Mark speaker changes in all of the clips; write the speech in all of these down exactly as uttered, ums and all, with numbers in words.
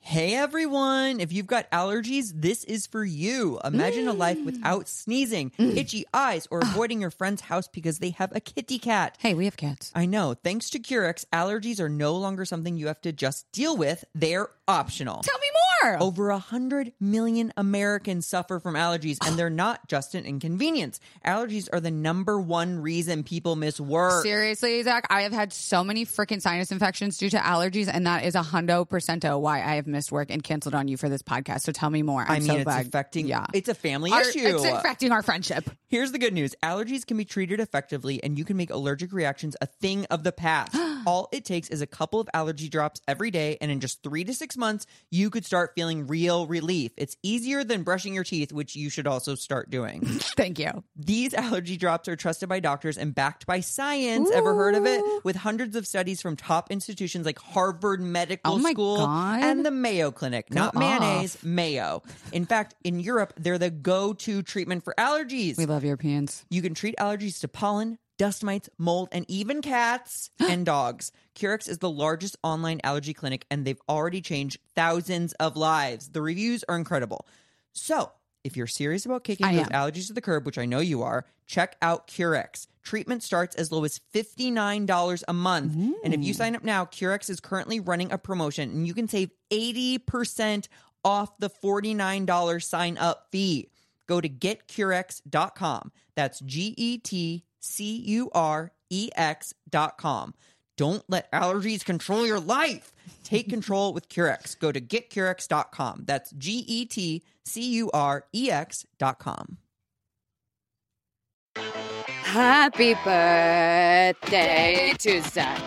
Speaker 1: Hey everyone! If you've got allergies, this is for you. Imagine mm. a life without sneezing, mm. itchy eyes, or avoiding your friend's house because they have a kitty cat.
Speaker 2: Hey, we have cats.
Speaker 1: I know. Thanks to Curex, allergies are no longer something you have to just deal with. They're optional.
Speaker 2: Tell me more!
Speaker 1: Over a hundred million Americans suffer from allergies, and they're not just an inconvenience. Allergies are the number one reason people miss work.
Speaker 2: Seriously, Zach, I have had so many freaking sinus infections due to allergies, and that is a hundo percento why I have missed work and canceled on you for this podcast. So tell me more. I'm
Speaker 1: I mean,
Speaker 2: so
Speaker 1: it's
Speaker 2: glad.
Speaker 1: affecting.
Speaker 2: Yeah,
Speaker 1: it's a family
Speaker 2: our,
Speaker 1: issue.
Speaker 2: It's affecting our friendship.
Speaker 1: Here's the good news: allergies can be treated effectively, and you can make allergic reactions a thing of the past. All it takes is a couple of allergy drops every day, and in just three to six months, you could start feeling real relief. It's easier than brushing your teeth, which you should also start doing.
Speaker 2: Thank you.
Speaker 1: These allergy drops are trusted by doctors and backed by science. Ooh. Ever heard of it? With hundreds of studies from top institutions like Harvard Medical
Speaker 2: oh my
Speaker 1: School
Speaker 2: God.
Speaker 1: and the Mayo Clinic.
Speaker 2: Go
Speaker 1: Not mayonnaise,
Speaker 2: off.
Speaker 1: Mayo. In fact, in Europe, they're the go-to treatment for allergies.
Speaker 2: We love Europeans.
Speaker 1: You can treat allergies to pollen, dust mites, mold, and even cats and dogs. Curex is the largest online allergy clinic, and they've already changed thousands of lives. The reviews are incredible. So, if you're serious about kicking
Speaker 2: I
Speaker 1: those
Speaker 2: am.
Speaker 1: allergies to the curb, which I know you are, check out Curex. Treatment starts as low as fifty-nine dollars a month.
Speaker 2: Mm.
Speaker 1: And if you sign up now, Curex is currently running a promotion, and you can save eighty percent off the forty-nine dollars sign-up fee. Go to get curex dot com. That's G E T C U R E X dot com. Don't let allergies control your life. Take control with Curex. Go to get curex dot com. That's G E T C U R E X dot com.
Speaker 2: Happy birthday to Zach.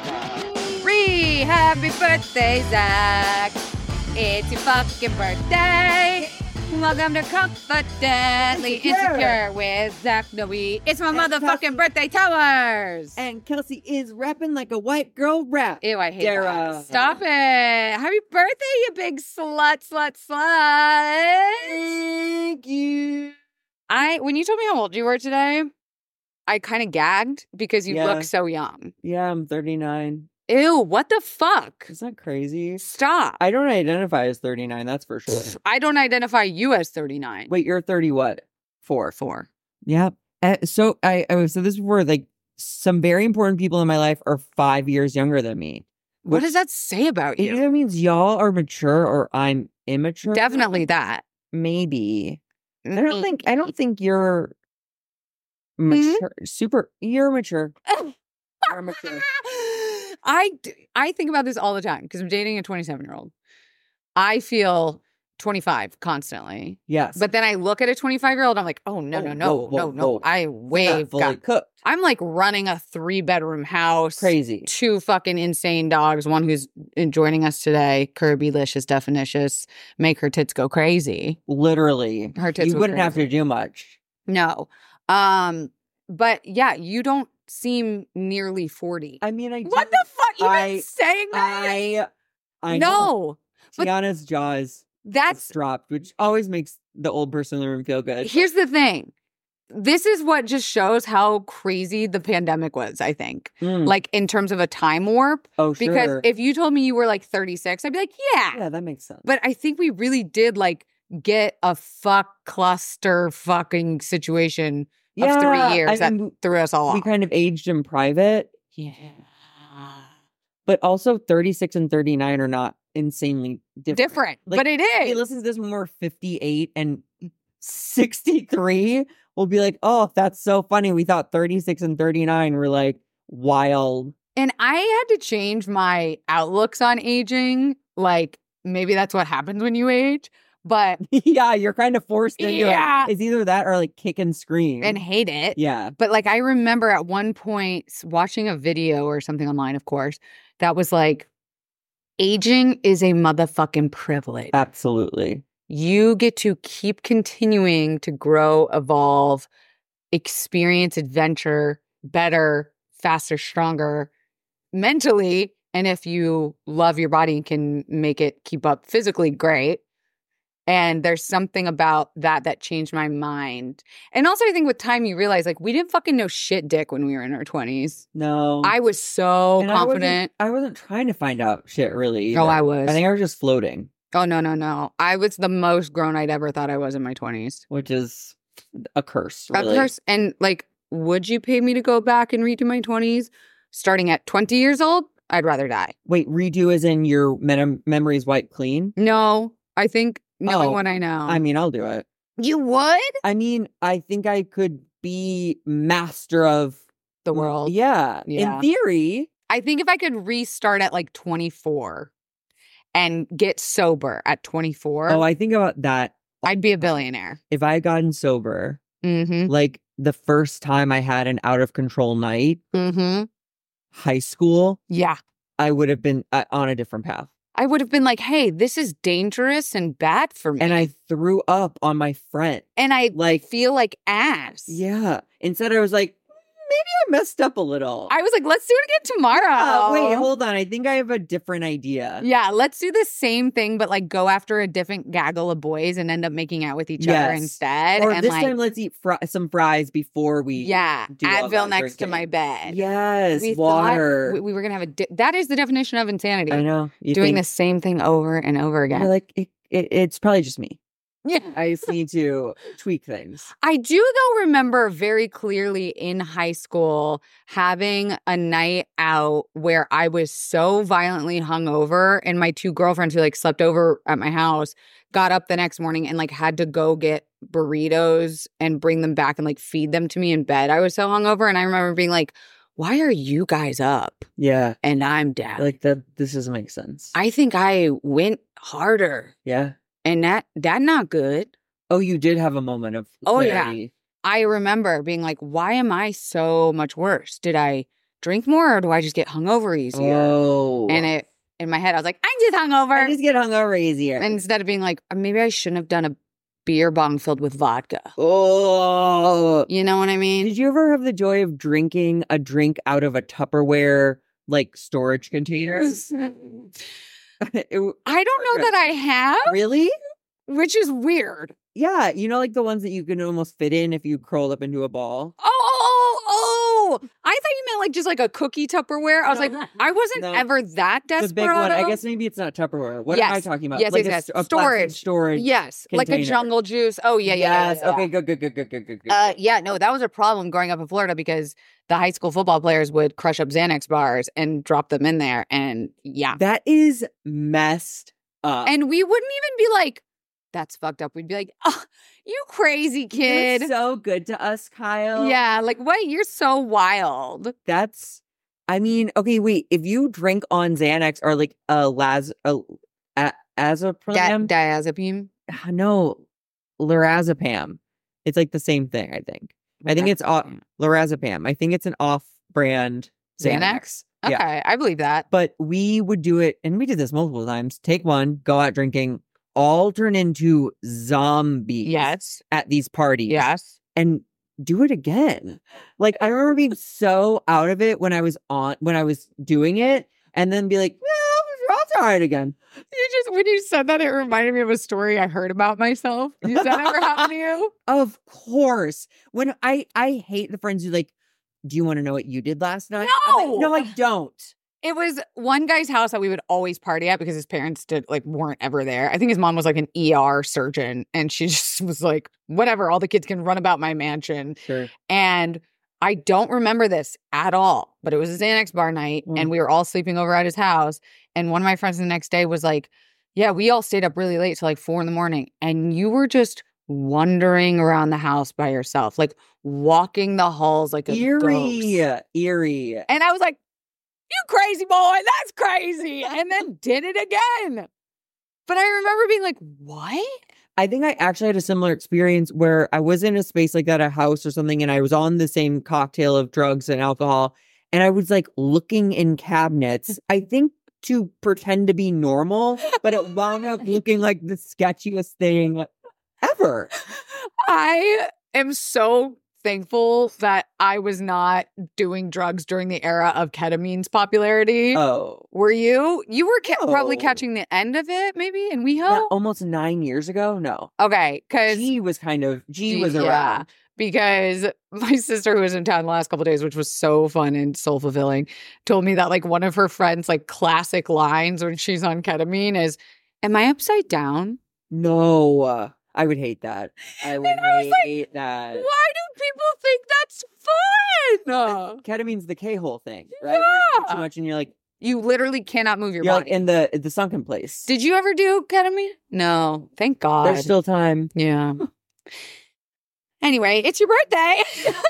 Speaker 2: Free happy birthday, Zach. It's your fucking birthday. Welcome to Confidently Insecure with Zach Noe. It's my motherfucking
Speaker 3: Kelsey.
Speaker 2: birthday towers.
Speaker 3: And Kelsey is rapping like a white girl rap.
Speaker 2: Ew, I hate
Speaker 3: Dara.
Speaker 2: that. Stop it. Happy birthday, you big slut, slut, slut.
Speaker 3: Thank you.
Speaker 2: I, when you told me how old you were today, I kind of gagged because you
Speaker 3: Yeah.
Speaker 2: look so young.
Speaker 3: Yeah, I'm thirty-nine.
Speaker 2: Ew, what the fuck?
Speaker 3: Isn't that crazy?
Speaker 2: Stop.
Speaker 3: I don't identify as thirty-nine, that's for sure.
Speaker 2: I don't identify you as thirty-nine.
Speaker 3: Wait, you're thirty what? Four.
Speaker 2: Four.
Speaker 3: Yep. Uh, so I, I was so this before, like some very important people in my life are five years younger than me.
Speaker 2: What
Speaker 3: Which-
Speaker 2: does that say about
Speaker 3: It
Speaker 2: you?
Speaker 3: either means y'all are mature or I'm immature.
Speaker 2: Definitely that.
Speaker 3: Maybe. I don't think I don't think you're mature. Super. You're mature. You're mature.
Speaker 2: I, d- I think about this all the time because I'm dating a twenty-seven-year-old. I feel twenty-five constantly.
Speaker 3: Yes.
Speaker 2: But then I look at a twenty-five-year-old, I'm like, oh, no,
Speaker 3: Oh,
Speaker 2: no, no,
Speaker 3: whoa, whoa,
Speaker 2: no, no.
Speaker 3: whoa.
Speaker 2: I
Speaker 3: Not
Speaker 2: way
Speaker 3: fully
Speaker 2: got...
Speaker 3: cooked.
Speaker 2: I'm like running a three-bedroom house.
Speaker 3: Crazy.
Speaker 2: Two fucking insane dogs. One who's joining us today, Kirby-licious, definitious, make her tits go crazy.
Speaker 3: Literally.
Speaker 2: Her tits
Speaker 3: You
Speaker 2: go
Speaker 3: wouldn't have
Speaker 2: crazy.
Speaker 3: to do much.
Speaker 2: No. Um, but yeah, you don't seem nearly forty.
Speaker 3: I mean, I
Speaker 2: What
Speaker 3: do-
Speaker 2: the fuck? You
Speaker 3: I-
Speaker 2: been saying that?
Speaker 3: I I know.
Speaker 2: no. but-
Speaker 3: Tiana's jaws
Speaker 2: That's
Speaker 3: dropped, which always makes the old person in the room feel good.
Speaker 2: here's the thing. This is what just shows how crazy the pandemic was, I think.
Speaker 3: Mm.
Speaker 2: Like in terms of a time warp.
Speaker 3: Oh, sure.
Speaker 2: Because if you told me you were like thirty-six, I'd be like, yeah.
Speaker 3: yeah, that makes sense.
Speaker 2: But I think we really did like get a fuck cluster fucking situation
Speaker 3: yeah,
Speaker 2: of three years
Speaker 3: I
Speaker 2: that
Speaker 3: mean,
Speaker 2: threw us all
Speaker 3: we
Speaker 2: off.
Speaker 3: kind of aged in private,
Speaker 2: Yeah.
Speaker 3: but also thirty-six and thirty-nine are not insanely different.
Speaker 2: Different.
Speaker 3: Like,
Speaker 2: but it
Speaker 3: Hey,
Speaker 2: is.
Speaker 3: listen to this when we're fifty-eight and sixty-three. We'll be like, oh, that's so funny. We thought thirty-six and thirty-nine were like wild.
Speaker 2: And I had to change my outlooks on aging. Like, maybe that's what happens when you age, but
Speaker 3: Yeah, you're kind of forced into
Speaker 2: Yeah.
Speaker 3: it. It's either that or like kick and scream.
Speaker 2: and hate it.
Speaker 3: yeah.
Speaker 2: But like, I remember at one point s- watching a video or something online, of course, that was like, aging is a motherfucking privilege.
Speaker 3: Absolutely.
Speaker 2: You get to keep continuing to grow, evolve, experience adventure better, faster, stronger mentally. And if you love your body and can make it keep up physically, great. And there's something about that that changed my mind. And also, I think with time, you realize like we didn't fucking know shit dick when we were in our twenties.
Speaker 3: No.
Speaker 2: I was so
Speaker 3: And I wasn't-
Speaker 2: confident.
Speaker 3: I wasn't, trying to find out shit really.
Speaker 2: Oh,
Speaker 3: either.
Speaker 2: I was.
Speaker 3: I think I was just floating.
Speaker 2: Oh, no, no, no. I was the most grown I'd ever thought I was in my twenties.
Speaker 3: which is a curse.
Speaker 2: Of
Speaker 3: Really.
Speaker 2: course. And like, would you pay me to go back and redo my twenties starting at twenty years old? I'd rather die.
Speaker 3: Wait, redo as in your mem- memories wiped clean?
Speaker 2: No, I think knowing
Speaker 3: Oh,
Speaker 2: what I know.
Speaker 3: I mean, I'll do it.
Speaker 2: you would?
Speaker 3: I mean, I think I could be master of
Speaker 2: The world.
Speaker 3: Yeah,
Speaker 2: Yeah.
Speaker 3: in theory.
Speaker 2: I think if I could restart at like twenty-four and get sober at twenty-four,
Speaker 3: Oh, I think about that.
Speaker 2: I'd be a billionaire.
Speaker 3: If I had gotten sober,
Speaker 2: Mm-hmm.
Speaker 3: like the first time I had an out of control night,
Speaker 2: Mm-hmm.
Speaker 3: high school,
Speaker 2: Yeah.
Speaker 3: I would have been uh, on a different path.
Speaker 2: I would have been like, hey, this is dangerous and bad for me.
Speaker 3: And I threw up on my friend.
Speaker 2: and I
Speaker 3: Like,
Speaker 2: feel like ass.
Speaker 3: yeah. Instead, I was like, maybe I messed up a little.
Speaker 2: I was like, let's do it again tomorrow.
Speaker 3: Uh, wait, hold on. I think I have a different idea.
Speaker 2: Yeah, let's do the same thing, but like go after a different gaggle of boys and end up making out with each other
Speaker 3: Yes.
Speaker 2: instead.
Speaker 3: Or
Speaker 2: and
Speaker 3: this
Speaker 2: like,
Speaker 3: time, let's eat fri- some fries before we.
Speaker 2: yeah,
Speaker 3: do all
Speaker 2: Advil
Speaker 3: that
Speaker 2: next to
Speaker 3: drinking.
Speaker 2: my bed.
Speaker 3: Yes,
Speaker 2: We thought
Speaker 3: water.
Speaker 2: We, we were gonna have a. Di- that is the definition of insanity.
Speaker 3: I know. You
Speaker 2: Doing
Speaker 3: think-
Speaker 2: the same thing over and over again.
Speaker 3: You're like, it, it, it's probably just me.
Speaker 2: Yeah.
Speaker 3: I just need to tweak things.
Speaker 2: I do, though, remember very clearly in high school having a night out where I was so violently hungover, and my two girlfriends who like slept over at my house got up the next morning and like had to go get burritos and bring them back and like feed them to me in bed. I was so hungover, and I remember being like, "Why are you guys up
Speaker 3: Yeah.
Speaker 2: and I'm down?"
Speaker 3: Like that. This doesn't make sense.
Speaker 2: I think I went harder,
Speaker 3: yeah.
Speaker 2: and that that not good.
Speaker 3: Oh, you did have a moment of.
Speaker 2: Oh, yeah.
Speaker 3: clarity.
Speaker 2: I remember being like, why am I so much worse? Did I drink more or do I just get hungover easier?
Speaker 3: Oh.
Speaker 2: And it in my head, I was like, I'm just hungover.
Speaker 3: I just get hungover easier.
Speaker 2: And instead of being like, maybe I shouldn't have done a beer bong filled with vodka.
Speaker 3: oh.
Speaker 2: You know what I mean?
Speaker 3: Did you ever have the joy of drinking a drink out of a Tupperware like storage container? It-
Speaker 2: I don't know that I have,
Speaker 3: really?
Speaker 2: which is weird.
Speaker 3: Yeah, you know, like the ones that you can almost fit in if you curled up into a ball.
Speaker 2: Oh, oh, oh, oh. I thought you meant like just like a cookie Tupperware. I was
Speaker 3: No.
Speaker 2: like, I wasn't
Speaker 3: No.
Speaker 2: ever that
Speaker 3: The
Speaker 2: desperate.
Speaker 3: big one. I guess maybe it's not Tupperware. What am I
Speaker 2: Yes.
Speaker 3: talking about?
Speaker 2: Yes,
Speaker 3: like
Speaker 2: yes,
Speaker 3: a,
Speaker 2: yes.
Speaker 3: st- a plastic
Speaker 2: Storage.
Speaker 3: storage.
Speaker 2: Yes, like a
Speaker 3: container.
Speaker 2: jungle juice. Oh, yeah, yeah,
Speaker 3: Yes.
Speaker 2: yeah, yeah.
Speaker 3: Okay. Good. Good. Good. Good. Good. Good. Good.
Speaker 2: Uh, yeah, no, that was a problem growing up in Florida because the high school football players would crush up Xanax bars and drop them in there. And yeah.
Speaker 3: That is messed up.
Speaker 2: And we wouldn't even be like, that's fucked up. We'd be like, oh, you crazy kid.
Speaker 3: You're so good to us, Kyle.
Speaker 2: Yeah, like, what? You're so wild.
Speaker 3: That's. I mean, okay. Wait. If you drink on Xanax or like a las a, a
Speaker 2: Di-
Speaker 3: azapam,
Speaker 2: diazepam.
Speaker 3: no, lorazepam. It's like the same thing. I think. I think it's off lorazepam. I think it's an off-brand Xanax.
Speaker 2: Xanax? Okay,
Speaker 3: Yeah.
Speaker 2: I believe that.
Speaker 3: But we would do it, and we did this multiple times. Take one, go out drinking, all turn into zombies.
Speaker 2: Yes.
Speaker 3: At these parties.
Speaker 2: Yes.
Speaker 3: And do it again. Like I remember being so out of it when I was on when I was doing it, and then be like, "No, I'll try it again."
Speaker 2: You just, when you said that, it reminded me of a story I heard about myself. Did that ever happen to you?
Speaker 3: Of course. When I I hate the friends who like, do you want to know what you did last night? I'm like,
Speaker 2: No!
Speaker 3: no, I don't.
Speaker 2: It was one guy's house that we would always party at because his parents did like weren't ever there. I think his mom was like an E R surgeon, and she just was like, whatever, all the kids can run about my mansion.
Speaker 3: Sure.
Speaker 2: And I don't remember this at all, but it was a Xanax bar night,
Speaker 3: Mm.
Speaker 2: and we were all sleeping over at his house. And one of my friends the next day was like, yeah, we all stayed up really late till like four in the morning, and you were just wandering around the house by yourself, like walking the halls like a
Speaker 3: Eerie.
Speaker 2: ghost.
Speaker 3: Eerie.
Speaker 2: And I was like, you crazy boy, that's crazy. And then did it again. But I remember being like, what?
Speaker 3: I think I actually had a similar experience where I was in a space like that, a house or something, and I was on the same cocktail of drugs and alcohol, and I was like looking in cabinets, I think to pretend to be normal, but it wound up looking like the sketchiest thing ever.
Speaker 2: I am so thankful that I was not doing drugs during the era of ketamine's popularity.
Speaker 3: Oh.
Speaker 2: Were you? You were ca- probably
Speaker 3: No.
Speaker 2: catching the end of it, maybe, in WeHo?
Speaker 3: Not almost nine years ago? No.
Speaker 2: Okay, because
Speaker 3: G was kind of, G was
Speaker 2: Yeah,
Speaker 3: around.
Speaker 2: because my sister, who was in town the last couple of days, which was so fun and soul fulfilling, told me that like one of her friends' like classic lines when she's on ketamine is, Am I upside down?
Speaker 3: No, uh, I would hate that. I would
Speaker 2: And I was like,
Speaker 3: hate that.
Speaker 2: Why do people think that's fun?
Speaker 3: Ketamine's the K-hole thing, right? Where you eat
Speaker 2: Yeah.
Speaker 3: too much and you're like,
Speaker 2: You literally cannot move your
Speaker 3: you're
Speaker 2: body.
Speaker 3: like in the the sunken place.
Speaker 2: Did you ever do ketamine? No. Thank God.
Speaker 3: There's still time.
Speaker 2: yeah. Anyway, it's your birthday.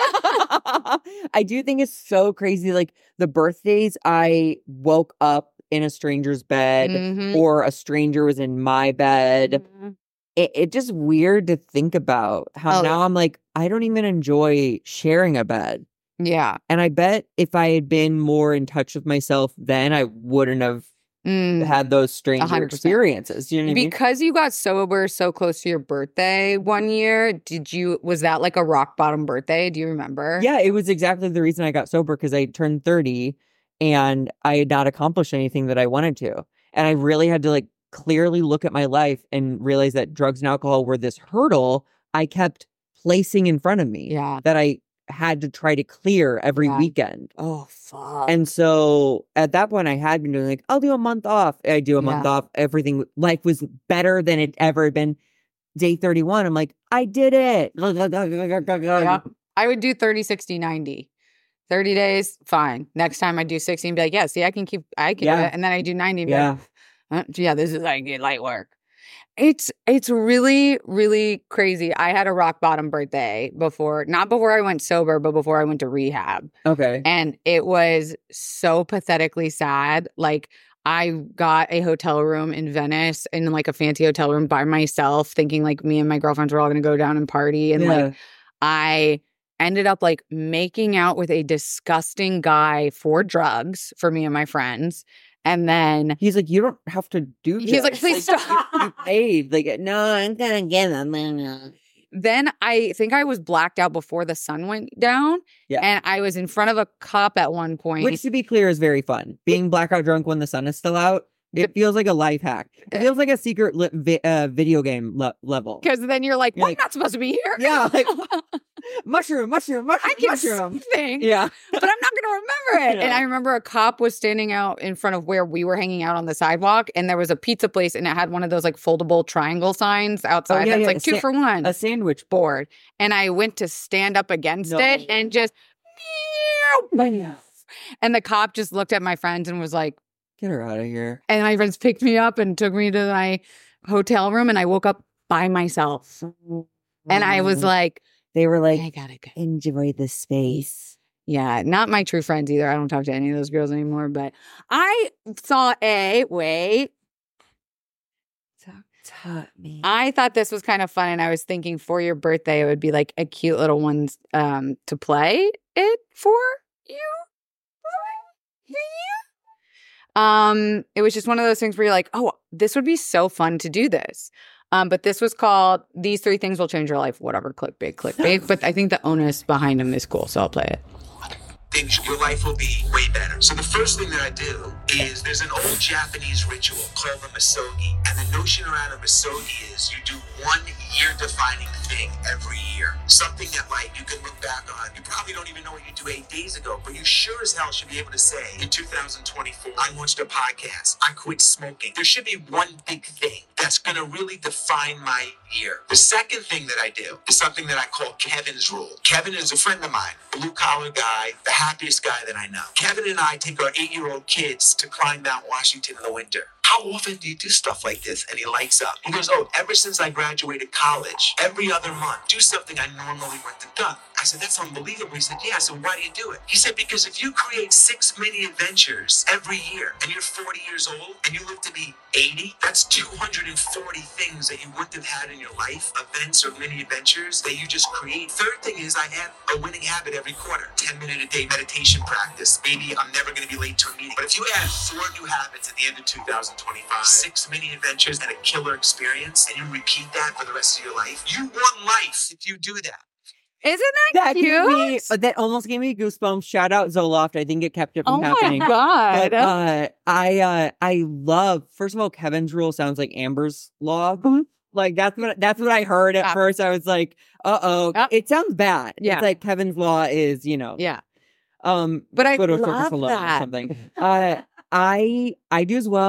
Speaker 3: I do think it's so crazy. Like the birthdays, I woke up in a stranger's bed
Speaker 2: Mhm.
Speaker 3: or a stranger was in my bed.
Speaker 2: Mhm.
Speaker 3: It, it just weird to think about how
Speaker 2: Oh,
Speaker 3: now
Speaker 2: yeah.
Speaker 3: I'm like, I don't even enjoy sharing a bed.
Speaker 2: Yeah.
Speaker 3: And I bet if I had been more in touch with myself then, I wouldn't have
Speaker 2: Mm.
Speaker 3: had those stranger
Speaker 2: hundred percent.
Speaker 3: experiences. You know what I mean?
Speaker 2: Because you got sober so close to your birthday one year, did you, was that like a rock bottom birthday? Do you remember?
Speaker 3: Yeah, it was exactly the reason I got sober because I turned thirty and I had not accomplished anything that I wanted to. And I really had to like clearly look at my life and realize that drugs and alcohol were this hurdle I kept placing in front of me
Speaker 2: Yeah.
Speaker 3: that I had to try to clear every
Speaker 2: Yeah.
Speaker 3: weekend.
Speaker 2: Oh, fuck.
Speaker 3: And so at that point, I had been doing like, I'll do a month off. I do a month
Speaker 2: Yeah.
Speaker 3: off. Everything, life was better than it ever had been. Day thirty-one, I'm like, I did it.
Speaker 2: Yeah. I would do thirty, sixty, ninety. thirty days, fine. Next time I do sixty and be like, yeah, see, I can keep, I can do
Speaker 3: Yeah.
Speaker 2: it. And then I do ninety. And be
Speaker 3: Yeah.
Speaker 2: like, "Uh, yeah, this is like light work. It's it's really, really crazy. I had a rock bottom birthday before, not before I went sober, but before I went to rehab.
Speaker 3: Okay.
Speaker 2: And it was so pathetically sad. Like, I got a hotel room in Venice, in like a fancy hotel room by myself, thinking like me and my girlfriends were all going to go down and party. And
Speaker 3: Yeah.
Speaker 2: like, I ended up like making out with a disgusting guy for drugs for me and my friends. And then
Speaker 3: He's like, you don't have to do
Speaker 2: He's
Speaker 3: this.
Speaker 2: like, "Please
Speaker 3: you-
Speaker 2: stop."
Speaker 3: You paid. Like, no, I'm gonna get them.
Speaker 2: then I think I was blacked out before the sun went down.
Speaker 3: Yeah.
Speaker 2: And I was in front of a cop at one point.
Speaker 3: Which, to be clear, is very fun. Being blackout drunk when the sun is still out. It feels like a life hack. It feels like a secret li- vi- uh, video game le- level.
Speaker 2: Because then you're like,
Speaker 3: You're
Speaker 2: well,
Speaker 3: like-
Speaker 2: I'm not supposed to be here.
Speaker 3: Yeah, like, mushroom, mushroom, mushroom,
Speaker 2: I can
Speaker 3: mushroom.
Speaker 2: see things,
Speaker 3: Yeah.
Speaker 2: but I'm not going to remember it. And
Speaker 3: Yeah.
Speaker 2: I remember a cop was standing out in front of where we were hanging out on the sidewalk, and there was a pizza place, and it had one of those like foldable triangle signs outside.
Speaker 3: Oh, yeah,
Speaker 2: that's
Speaker 3: yeah,
Speaker 2: like
Speaker 3: a
Speaker 2: two
Speaker 3: sa-
Speaker 2: for one
Speaker 3: A sandwich.
Speaker 2: board. And I went to stand up against
Speaker 3: No.
Speaker 2: it and just, and the cop just looked at my friends and was like,
Speaker 3: Get her out of here.
Speaker 2: and my friends picked me up and took me to my hotel room, and I woke up by myself. And I was like,
Speaker 3: they were like,
Speaker 2: I gotta go.
Speaker 3: enjoy the space.
Speaker 2: Yeah, not my true friends either. I don't talk to any of those girls anymore. But I saw a wait.
Speaker 3: Taught me.
Speaker 2: I thought this was kind of fun, and I was thinking for your birthday it would be like a cute little one um, to play it for you. Um, it was just one of those things where you're like, oh, this would be so fun to do this. Um, but this was called "These Three Things Will Change Your Life." Whatever, clickbait, clickbait. But I think the onus behind them is cool, so I'll play it.
Speaker 4: Things your life will be way better. So the first thing that I do is there's an old Japanese ritual called the misogi, and the notion around a misogi is you do one year-defining thing every year. Something that like you can look back on. You probably don't even know what you do eight days ago, but you sure as hell should be able to say, in two thousand twenty-four, I launched a podcast. I quit smoking. There should be one big thing that's gonna really define my year. The second thing that I do is something that I call Kevin's rule. Kevin is a friend of mine, blue collar guy, the happiest guy that I know. Kevin and I take our eight-year-old kids to climb Mount Washington in the winter. How often do you do stuff like this? And he lights up. He goes, oh, ever since I graduated college, every other month, do something I normally wouldn't have done. I said, that's unbelievable. He said, yeah. So why do you do it? He said, because if you create six mini adventures every year and you're forty years old and you live to be eighty, that's two hundred forty things that you wouldn't have had in your life, events or mini adventures that you just create. Third thing is I have a winning habit every quarter, ten minute a day meditation practice. Maybe I'm never going to be late to a meeting. But if you add four new habits at the end of two thousand twenty-five, six mini adventures and a killer experience, and you repeat that for the rest of your life, you won life if you do that.
Speaker 2: Isn't that,
Speaker 3: That
Speaker 2: cute?
Speaker 3: gave me, uh, that almost gave me goosebumps. Shout out Zoloft. I think it kept it from
Speaker 2: Oh
Speaker 3: happening.
Speaker 2: my god!
Speaker 3: But uh, I uh, I love. First of all, Kevin's rule sounds like Amber's law. Like that's what that's what I heard at
Speaker 2: Yeah.
Speaker 3: first. I was like, uh oh,
Speaker 2: Yep.
Speaker 3: it sounds bad.
Speaker 2: Yeah.
Speaker 3: It's like Kevin's law is, you know,
Speaker 2: yeah,
Speaker 3: um,
Speaker 2: but I
Speaker 3: photo
Speaker 2: love
Speaker 3: surface alone or
Speaker 2: that.
Speaker 3: something. Uh, I I do as well.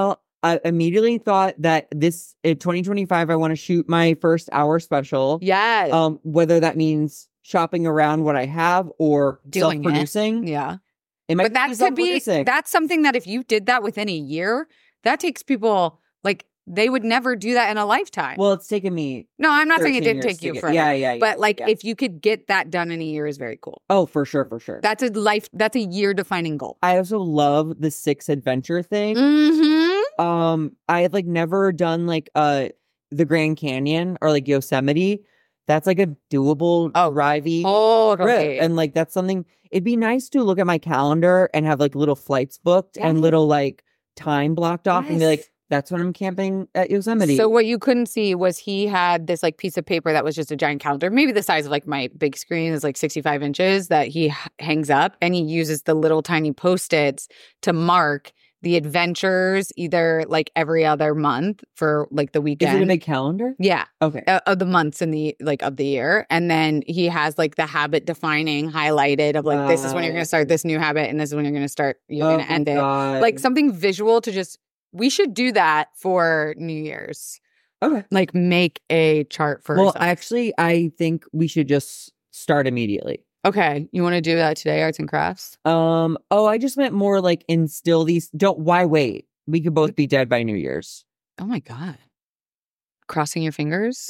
Speaker 3: I immediately thought that this in twenty twenty-five, I want to shoot my first hour special.
Speaker 2: Yes.
Speaker 3: Um, whether that means shopping around what I have or
Speaker 2: Doing it.
Speaker 3: self-producing.
Speaker 2: yeah.
Speaker 3: It might
Speaker 2: But that
Speaker 3: be
Speaker 2: could be,
Speaker 3: self-producing.
Speaker 2: that's something that if you did that within a year, that takes people, like, they would never do that in a lifetime.
Speaker 3: Well, it's taken me.
Speaker 2: no, I'm not saying it
Speaker 3: thirteen
Speaker 2: didn't
Speaker 3: years
Speaker 2: take
Speaker 3: to
Speaker 2: you
Speaker 3: get-
Speaker 2: forever.
Speaker 3: Yeah, yeah, yeah.
Speaker 2: But, like,
Speaker 3: yeah.
Speaker 2: if you could get that done in a year is very cool.
Speaker 3: Oh, for sure, for sure.
Speaker 2: That's a life, that's a year-defining goal.
Speaker 3: I also love the six adventure thing.
Speaker 2: Mm-hmm.
Speaker 3: Um, I had like never done like uh the Grand Canyon or like Yosemite. That's like a doable
Speaker 2: Oh,
Speaker 3: drivey
Speaker 2: Totally.
Speaker 3: trip. And like that's something it'd be nice to look at my calendar and have like little flights booked and
Speaker 2: Yes.
Speaker 3: little like time blocked off and be
Speaker 2: Yes.
Speaker 3: like, that's when I'm camping at Yosemite.
Speaker 2: So what you couldn't see was he had this like piece of paper that was just a giant calendar, maybe the size of like my big screen is like sixty-five inches that he h- hangs up, and he uses the little tiny Post-its to mark the adventures either like every other month for like the
Speaker 3: Is
Speaker 2: weekend.
Speaker 3: it a big calendar?
Speaker 2: yeah.
Speaker 3: Okay.
Speaker 2: uh, Of the months in the like of the year, and then he has like the habit defining highlighted of like this is when you're going to start this new habit, and this is when you're going to start you're
Speaker 3: Oh
Speaker 2: going to
Speaker 3: my
Speaker 2: end it.
Speaker 3: God.
Speaker 2: Like something visual to just we should do that for New Year's.
Speaker 3: Okay.
Speaker 2: Like make a chart for
Speaker 3: Well,
Speaker 2: yourself.
Speaker 3: actually, I think we should just start immediately.
Speaker 2: Okay, you want to do that today, arts and crafts?
Speaker 3: Um, oh, I just meant more like instill these. Don't, why wait? We could both be dead by New Year's.
Speaker 2: Oh my god, crossing your fingers.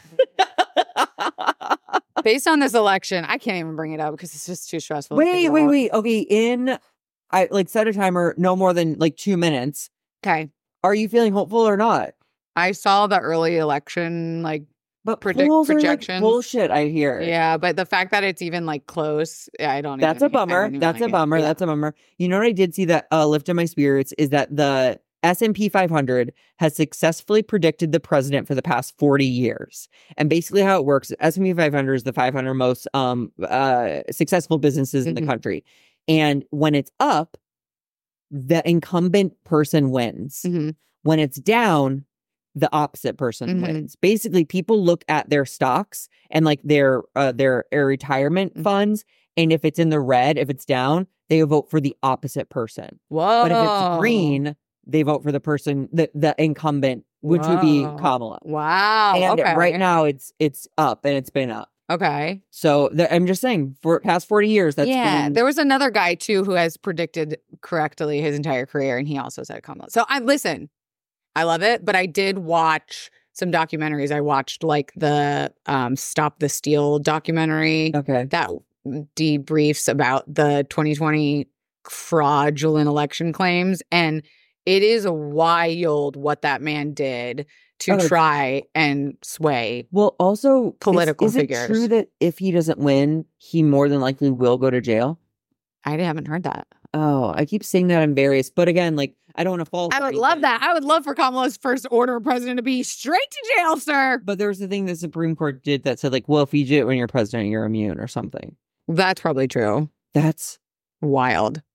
Speaker 2: Based on this election, I can't even bring it up because it's just too stressful. to
Speaker 3: Wait,
Speaker 2: think
Speaker 3: wait,
Speaker 2: about.
Speaker 3: wait. Okay, in I like set a timer no more than like two minutes.
Speaker 2: Okay,
Speaker 3: Are you feeling hopeful or not?
Speaker 2: I saw the early election, like
Speaker 3: But
Speaker 2: Predict-
Speaker 3: polls are like
Speaker 2: projections.
Speaker 3: bullshit. I hear.
Speaker 2: yeah, but the fact that it's even like close, yeah, I don't.
Speaker 3: That's
Speaker 2: even,
Speaker 3: a bummer.
Speaker 2: I don't even
Speaker 3: That's a
Speaker 2: like it.
Speaker 3: bummer.
Speaker 2: Yeah.
Speaker 3: That's a bummer. You know what I did see that uh, lifted my spirits is that the S and P five hundred has successfully predicted the president for the past forty years. And basically how it works, S and P five hundred is the five hundred most um uh successful businesses in
Speaker 2: Mhm.
Speaker 3: the country. And when it's up, the incumbent person wins.
Speaker 2: Mhm.
Speaker 3: When it's down, the opposite person
Speaker 2: Mhm.
Speaker 3: wins. Basically, people look at their stocks and like their uh, their uh, retirement
Speaker 2: Mhm.
Speaker 3: funds, and if it's in the red, if it's down, they vote for the opposite person.
Speaker 2: Whoa!
Speaker 3: But if it's green, they vote for the person the the incumbent, which would be
Speaker 2: Whoa.
Speaker 3: Kamala.
Speaker 2: Wow.
Speaker 3: And
Speaker 2: okay.
Speaker 3: right now, it's it's up and it's been up.
Speaker 2: Okay.
Speaker 3: So the, I'm just saying, for past forty years, that's
Speaker 2: yeah,
Speaker 3: been,
Speaker 2: there was another guy too who has predicted correctly his entire career, and he also said Kamala. So I listen, I love it, but I did watch some documentaries. I watched like the um, Stop the Steal documentary
Speaker 3: okay.
Speaker 2: that debriefs about the twenty twenty fraudulent election claims, and it is wild what that man did to
Speaker 3: Oh, it's-
Speaker 2: try and sway.
Speaker 3: Well, also, is-
Speaker 2: Political
Speaker 3: is,
Speaker 2: figures.
Speaker 3: it true that if he doesn't win, he more than likely will go to jail?
Speaker 2: I haven't heard that.
Speaker 3: Oh, I keep saying that on various, but again, like I don't want to fall.
Speaker 2: I
Speaker 3: for
Speaker 2: would love
Speaker 3: anything.
Speaker 2: that. I would love for Kamala's first order of president to be straight to jail, sir.
Speaker 3: But there was the thing the Supreme Court did that said, like, well, if you do it when you're president, you're immune or something.
Speaker 2: That's probably true.
Speaker 3: That's
Speaker 2: Wild.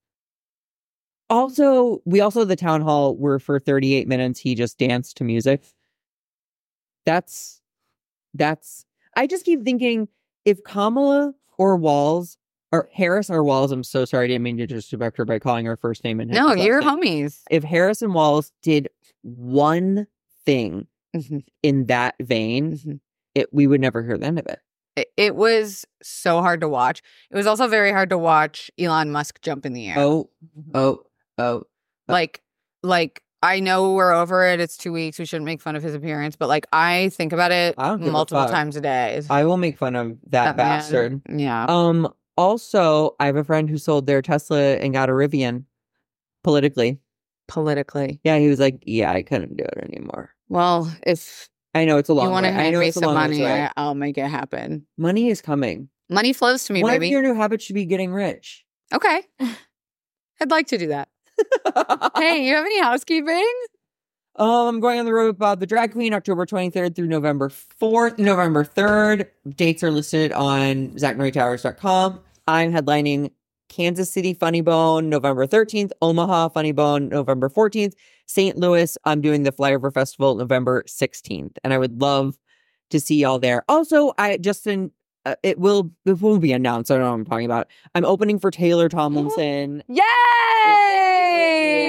Speaker 3: also we also the town hall where for thirty-eight minutes he just danced to music. That's that's. I just keep thinking if Kamala or Walz or Harris or Walz, I'm so sorry, I didn't mean to disrespect her by calling her first name and
Speaker 2: No,
Speaker 3: last
Speaker 2: you're
Speaker 3: name.
Speaker 2: homies.
Speaker 3: If Harris and Walz did one thing
Speaker 2: Mhm,
Speaker 3: in that vein,
Speaker 2: mhm.
Speaker 3: it we would never hear the end of it.
Speaker 2: It, it was so hard to watch. It was also very hard to watch Elon Musk jump in the air.
Speaker 3: Oh, oh, oh.
Speaker 2: Like, like I know we're over it. It's two weeks. We shouldn't make fun of his appearance, but like I think about it
Speaker 3: I don't give a
Speaker 2: multiple
Speaker 3: fuck.
Speaker 2: times a day.
Speaker 3: I will make fun of that,
Speaker 2: That man.
Speaker 3: bastard.
Speaker 2: Yeah.
Speaker 3: Um. Also, I have a friend who sold their Tesla and got a Rivian. Politically,
Speaker 2: Politically.
Speaker 3: yeah, he was like, "Yeah, I couldn't do it anymore."
Speaker 2: Well, if
Speaker 3: I know it's a long.
Speaker 2: you want to
Speaker 3: way. I
Speaker 2: hand
Speaker 3: know
Speaker 2: me
Speaker 3: it's a
Speaker 2: some
Speaker 3: long ways
Speaker 2: money,
Speaker 3: away.
Speaker 2: I, I'll make it happen.
Speaker 3: Money is coming.
Speaker 2: Money flows to me,
Speaker 3: One
Speaker 2: baby.
Speaker 3: of your new habits should be getting rich.
Speaker 2: Okay. I'd like to do that. Hey, you have any housekeeping?
Speaker 3: Um, I'm going on the road with Bob the Drag Queen, October twenty-third through November fourth, November third. Dates are listed on zach noy towers dot com. I'm headlining Kansas City Funny Bone, November thirteenth, Omaha Funny Bone, November fourteenth, Saint Louis. I'm doing the Flyover Festival, November sixteenth, and I would love to see y'all there. Also, I Justin, uh, it will it will be announced. I don't know what I'm talking about. I'm opening for Taylor Tomlinson.
Speaker 2: Yay!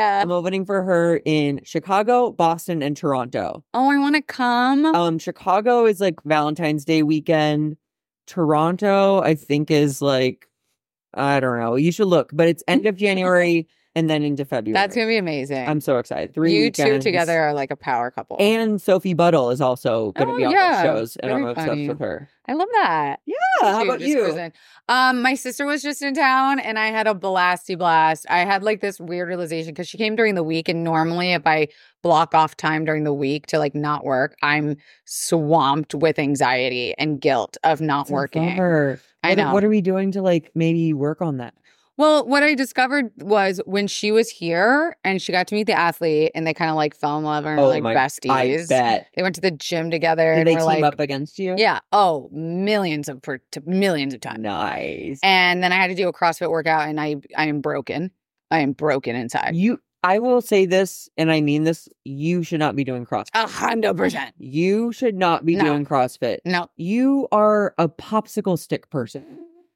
Speaker 3: I'm opening for her in Chicago, Boston, and Toronto.
Speaker 2: Oh, I want to come.
Speaker 3: Um, Chicago is like Valentine's Day weekend. Toronto, I think, is like, I don't know. You should look, but it's end of January and then into February.
Speaker 2: That's going to be amazing.
Speaker 3: I'm so excited. Three
Speaker 2: You
Speaker 3: weekends.
Speaker 2: two together are like a power couple.
Speaker 3: And Sophie Buttle is also going to
Speaker 2: Oh,
Speaker 3: be on
Speaker 2: yeah.
Speaker 3: those shows, and
Speaker 2: Very
Speaker 3: I'm obsessed
Speaker 2: funny.
Speaker 3: with her.
Speaker 2: I love that.
Speaker 3: Yeah, how
Speaker 2: Cute,
Speaker 3: about
Speaker 2: just
Speaker 3: you?
Speaker 2: cruising. Um, my sister was just in town and I had a blasty blast. I had like this weird realization because she came during the week, and normally if I block off time during the week to like not work, I'm swamped with anxiety and guilt of not
Speaker 3: It's a
Speaker 2: working.
Speaker 3: bummer.
Speaker 2: I
Speaker 3: What-
Speaker 2: know.
Speaker 3: What are we doing to like maybe work on that?
Speaker 2: Well, what I discovered was when she was here and she got to meet the athlete and they kind of like fell in love and were like besties.
Speaker 3: I bet.
Speaker 2: They went to the gym together
Speaker 3: Did
Speaker 2: and
Speaker 3: they
Speaker 2: were
Speaker 3: team
Speaker 2: like,
Speaker 3: up against you?
Speaker 2: yeah, oh, millions of per, to millions of times.
Speaker 3: Nice.
Speaker 2: And then I had to do a CrossFit workout, and I I am broken. I am broken inside.
Speaker 3: You, I will say this, and I mean this, you should not be doing CrossFit.
Speaker 2: A hundred percent.
Speaker 3: You should not be
Speaker 2: No.
Speaker 3: doing CrossFit.
Speaker 2: No,
Speaker 3: You are a popsicle stick person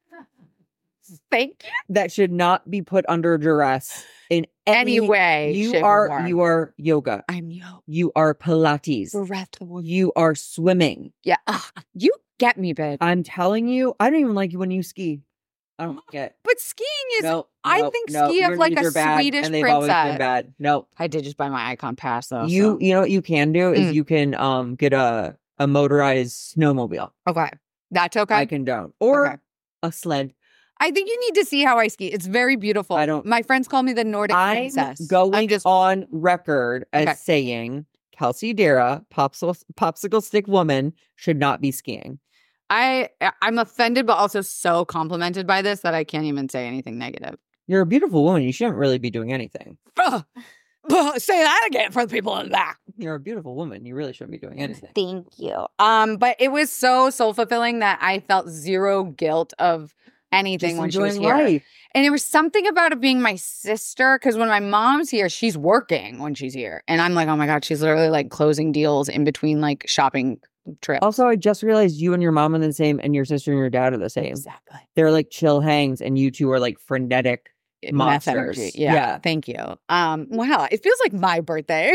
Speaker 2: thank you.
Speaker 3: that should not be put under duress in any,
Speaker 2: Anyway,
Speaker 3: You
Speaker 2: shape, or
Speaker 3: are
Speaker 2: form.
Speaker 3: you are yoga.
Speaker 2: I'm yo.
Speaker 3: You are Pilates.
Speaker 2: Breathable.
Speaker 3: You are swimming.
Speaker 2: Yeah, ugh, you get me, babe.
Speaker 3: I'm telling you, I don't even like you when you ski. I don't get.
Speaker 2: But skiing is.
Speaker 3: No,
Speaker 2: I
Speaker 3: no,
Speaker 2: think
Speaker 3: no,
Speaker 2: ski
Speaker 3: your
Speaker 2: of like
Speaker 3: knees
Speaker 2: a
Speaker 3: are bad,
Speaker 2: Swedish
Speaker 3: and they've always been
Speaker 2: princess.
Speaker 3: bad. No,
Speaker 2: I did just buy my Icon pass though.
Speaker 3: you
Speaker 2: so.
Speaker 3: you know what you can do is
Speaker 2: Mm.
Speaker 3: you can um get a a motorized snowmobile.
Speaker 2: Okay, that's okay.
Speaker 3: I condone, or
Speaker 2: Okay.
Speaker 3: a sled.
Speaker 2: I think you need to see how I ski. It's very beautiful.
Speaker 3: I don't-
Speaker 2: My friends call me the Nordic
Speaker 3: I'm
Speaker 2: princess.
Speaker 3: going
Speaker 2: I'm just
Speaker 3: on record as
Speaker 2: Okay.
Speaker 3: saying Kelsey Dara, popsicle popsicle stick woman, should not be skiing.
Speaker 2: I I'm offended, but also so complimented by this that I can't even say anything negative.
Speaker 3: You're a beautiful woman. You shouldn't really be doing anything.
Speaker 2: Ugh. Ugh, say that again for the people in the back.
Speaker 3: You're a beautiful woman. You really shouldn't be doing anything.
Speaker 2: Thank you. Um, but it was so soul fulfilling that I felt zero guilt of anything
Speaker 3: Just
Speaker 2: when she was
Speaker 3: enjoying
Speaker 2: here.
Speaker 3: life.
Speaker 2: And there was something about it being my sister, because when my mom's here, she's working when she's here. And I'm like, oh my God, she's literally like closing deals in between like shopping trips.
Speaker 3: Also, I just realized you and your mom are the same, and your sister and your dad are the same.
Speaker 2: Exactly.
Speaker 3: They're like chill hangs, and you two are like frenetic.
Speaker 2: Meth
Speaker 3: Monsters.
Speaker 2: energy. Yeah,
Speaker 3: Yeah.
Speaker 2: Thank you. Um, wow. It feels like my birthday.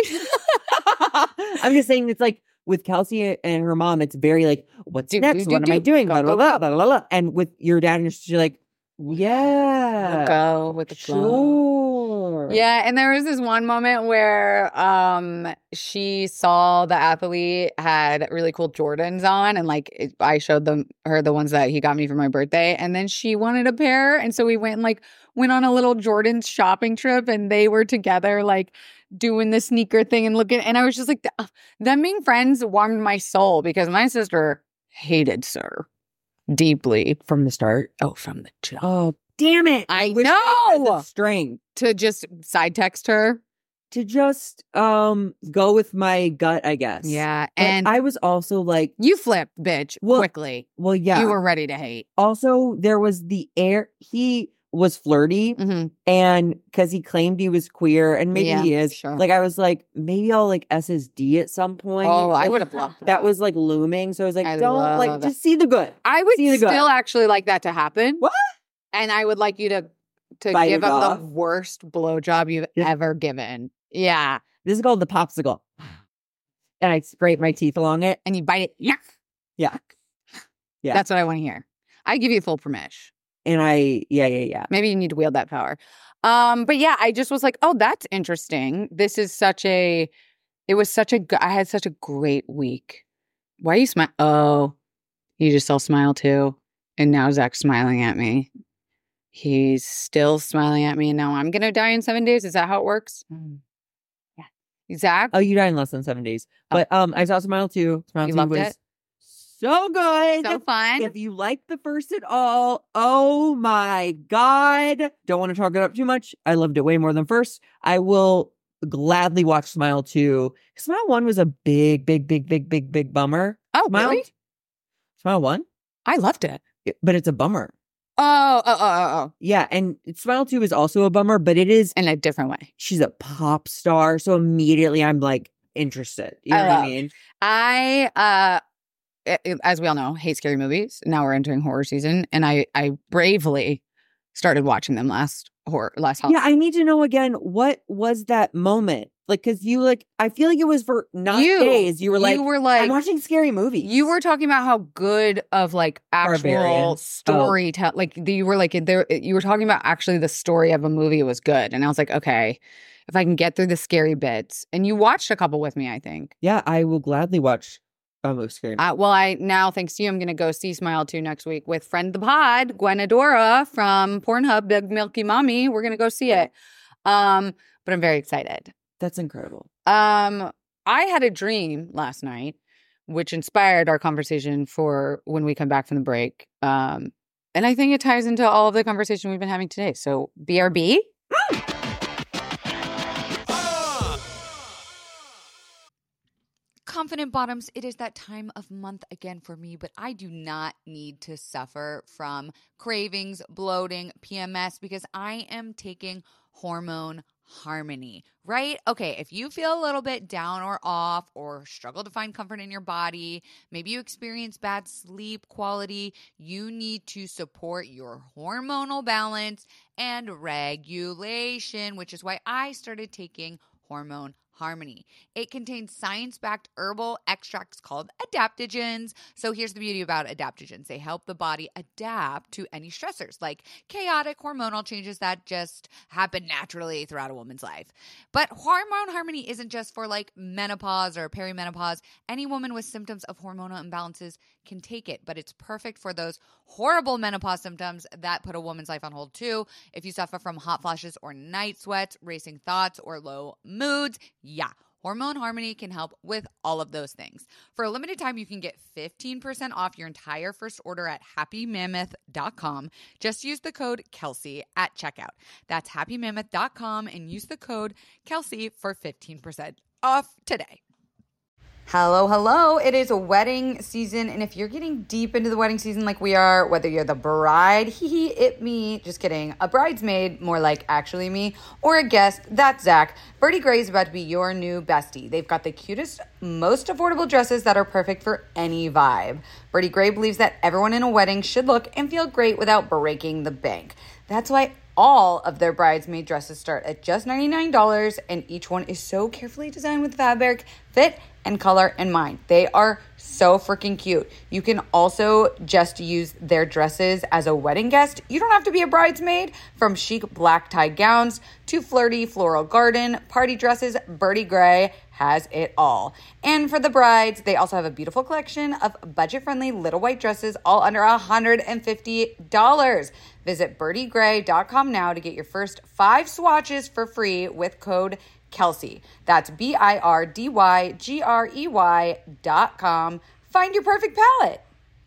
Speaker 3: I'm just saying, it's like with Kelsey and her mom, it's very like, what's
Speaker 2: Do,
Speaker 3: next?
Speaker 2: do,
Speaker 3: What
Speaker 2: do,
Speaker 3: am I
Speaker 2: do.
Speaker 3: doing?
Speaker 2: Go,
Speaker 3: Blah, blah,
Speaker 2: go,
Speaker 3: blah, blah, blah, blah. And with your dad and your sister, you're like, yeah,
Speaker 2: Go with the flow.
Speaker 3: sure.
Speaker 2: Yeah, and there was this one moment where um she saw the athlete had really cool Jordans on, and like it- I showed them her the ones that he got me for my birthday, and then she wanted a pair, and so we went and like went on a little Jordan shopping trip, and they were together like doing the sneaker thing and looking, and I was just like, th- them being friends warmed my soul because my sister hated Sir deeply.
Speaker 3: From the start.
Speaker 2: Oh, from the jump.
Speaker 3: Oh, damn it.
Speaker 2: I
Speaker 3: wish I had the
Speaker 2: know.
Speaker 3: strength
Speaker 2: To just side text her.
Speaker 3: to just um go with my gut, I guess.
Speaker 2: Yeah,
Speaker 3: But
Speaker 2: and
Speaker 3: I was also like,
Speaker 2: you flipped, bitch,
Speaker 3: Well,
Speaker 2: quickly.
Speaker 3: well, yeah.
Speaker 2: You were ready to hate.
Speaker 3: Also, there was the air. He was flirty,
Speaker 2: Mm-hmm.
Speaker 3: and because he claimed he was queer, and maybe
Speaker 2: Yeah,
Speaker 3: he is.
Speaker 2: sure.
Speaker 3: Like, I was like, maybe I'll like S S D at some point.
Speaker 2: Oh, I
Speaker 3: Like,
Speaker 2: would have loved that.
Speaker 3: That was like looming. So I was like,
Speaker 2: I
Speaker 3: don't
Speaker 2: love
Speaker 3: like
Speaker 2: that.
Speaker 3: just see the good.
Speaker 2: I would
Speaker 3: See the
Speaker 2: still
Speaker 3: good.
Speaker 2: actually like that to happen.
Speaker 3: What?
Speaker 2: And I would like you to to
Speaker 3: Bite
Speaker 2: give
Speaker 3: it
Speaker 2: him
Speaker 3: off.
Speaker 2: the worst blowjob you've
Speaker 3: Yeah.
Speaker 2: ever given. Yeah,
Speaker 3: This is called the popsicle. And I scrape my teeth along it.
Speaker 2: and you bite it. Yeah,
Speaker 3: Yeah. Yeah.
Speaker 2: That's what I want to hear. I give you full permission.
Speaker 3: And I, yeah, yeah, yeah.
Speaker 2: Maybe you need to wield that power. Um, but yeah, I just was like, oh, that's interesting. This is such a, it was such a, g- I had such a great week. Why are you smile? Oh, you just all smile too. And now Zach's smiling at me. He's still smiling at me. And now I'm going to die in seven days. Is that how it works? Yeah. Zach?
Speaker 3: Oh, you died in less than seven days.
Speaker 2: Oh.
Speaker 3: But um, I saw Smile two. Smile
Speaker 2: You
Speaker 3: two
Speaker 2: loved
Speaker 3: was
Speaker 2: it?
Speaker 3: so good.
Speaker 2: So fun.
Speaker 3: If you like the first at all, oh my God. Don't want to talk it up too much. I loved it way more than first. I will gladly watch Smile two. Smile one was a big, big, big, big, big, big bummer.
Speaker 2: Oh,
Speaker 3: Smile,
Speaker 2: really?
Speaker 3: Smile one?
Speaker 2: I loved it.
Speaker 3: It- But it's a bummer.
Speaker 2: Oh, oh, oh, oh, oh.
Speaker 3: Yeah. And Smile two is also a bummer, but it is,
Speaker 2: In a different way.
Speaker 3: she's a pop star. So immediately I'm like interested. You know
Speaker 2: I
Speaker 3: what I
Speaker 2: love-
Speaker 3: mean?
Speaker 2: I, uh, a- as we all know, hate scary movies. Now we're entering horror season, and I, I bravely started watching them last horror, less
Speaker 3: Yeah, I need to know again, what was that moment? Like, because you like, I feel like it was for not
Speaker 2: You-
Speaker 3: days. You were like,
Speaker 2: you were like,
Speaker 3: I'm watching scary movies.
Speaker 2: You were talking about how good of like actual
Speaker 3: Barbarian.
Speaker 2: story, te- like you were like there. You were talking about actually the story of a movie was good, and I was like, okay, if I can get through the scary bits, and you watched a couple with me, I think.
Speaker 3: Yeah, I will gladly watch a movie scary.
Speaker 2: Uh, well, I now thanks to you, I'm going to go see Smile two next week with friend the pod, Gwenadora from Pornhub, Big Milky Mommy. We're going to go see it, um, but I'm very excited.
Speaker 3: That's incredible.
Speaker 2: Um, I had a dream last night, which inspired our conversation for when we come back from the break. Um, and I think it ties into all of the conversation we've been having today. So, B R B.
Speaker 5: Confident Bottoms, it is that time of month again for me, but I do not need to suffer from cravings, bloating, P M S because I am taking Hormone Harmony, right? Okay, if you feel a little bit down or off or struggle to find comfort in your body, maybe you experience bad sleep quality, you need to support your hormonal balance and regulation, which is why I started taking Hormone Harmony. It contains science-backed herbal extracts called adaptogens. So here's the beauty about adaptogens. They help the body adapt to any stressors, like chaotic hormonal changes that just happen naturally throughout a woman's life. But Hormone Harmony isn't just for like menopause or perimenopause. Any woman with symptoms of hormonal imbalances can take it, but it's perfect for those horrible menopause symptoms that put a woman's life on hold too. If you suffer from hot flashes or night sweats, racing thoughts, or low moods, yeah, Hormone Harmony can help with all of those things. For a limited time, you can get fifteen percent off your entire first order at happy mammoth dot com. Just use the code Kelsey at checkout. That's happy mammoth dot com and use the code Kelsey for fifteen percent off today. Hello, hello. It is a wedding season, and if you're getting deep into the wedding season like we are, whether you're the bride, hee hee, it me, just kidding, a bridesmaid, more like actually me, or a guest, that's Zach, Birdie Gray is about to be your new bestie. They've got the cutest, most affordable dresses that are perfect for any vibe. Birdie Gray believes that everyone in a wedding should look and feel great without breaking the bank. That's why all of their bridesmaid dresses start at just ninety-nine dollars, and each one is so carefully designed with fabric, fit, and color in mind. They are so freaking cute. You can also just use their dresses as a wedding guest. You don't have to be a bridesmaid. From chic black tie gowns to flirty floral garden party dresses, Birdie Gray has it all. And for the brides, they also have a beautiful collection of budget-friendly little white dresses, all under one hundred fifty dollars. Visit birdie gray dot com now to get your first five swatches for free with code Kelsey. That's B I R D Y G R E Y dot com. Find your perfect palette.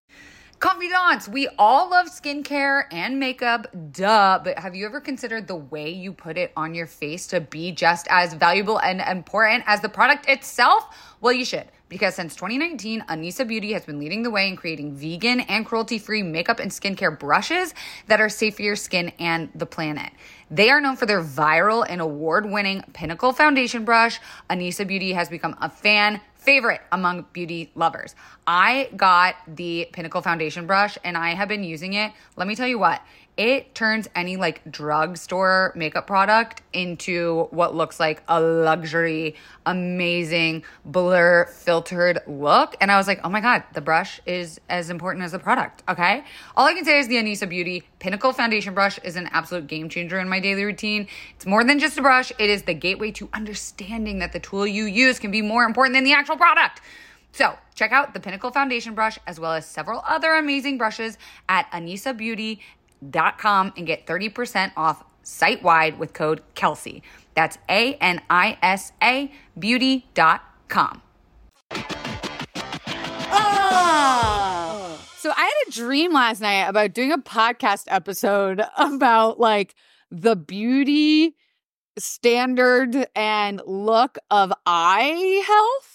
Speaker 5: Confidants, we all love skincare and makeup, duh, but have you ever considered the way you put it on your face to be just as valuable and important as the product itself? Well, you should, because since twenty nineteen, Anissa Beauty has been leading the way in creating vegan and cruelty-free makeup and skincare brushes that are safe for your skin and the planet. They are known for their viral and award-winning Pinnacle Foundation Brush. Anissa Beauty has become a fan favorite among beauty lovers. I got the Pinnacle Foundation Brush and I have been using it. Let me tell you what, it turns any like drugstore makeup product into what looks like a luxury, amazing, blur filtered look. And I was like, oh my God, the brush is as important as the product, okay? All I can say is the Anissa Beauty Pinnacle Foundation Brush is an absolute game changer in my daily routine. It's more than just a brush. It is the gateway to understanding that the tool you use can be more important than the actual product. So check out the Pinnacle Foundation Brush as well as several other amazing brushes at anissa beauty dot com and get thirty percent off site-wide with code Kelsey. That's A N I S A beauty dot com.
Speaker 2: Oh. So I had a dream last night about doing a podcast episode about like the beauty standard and look of eye health.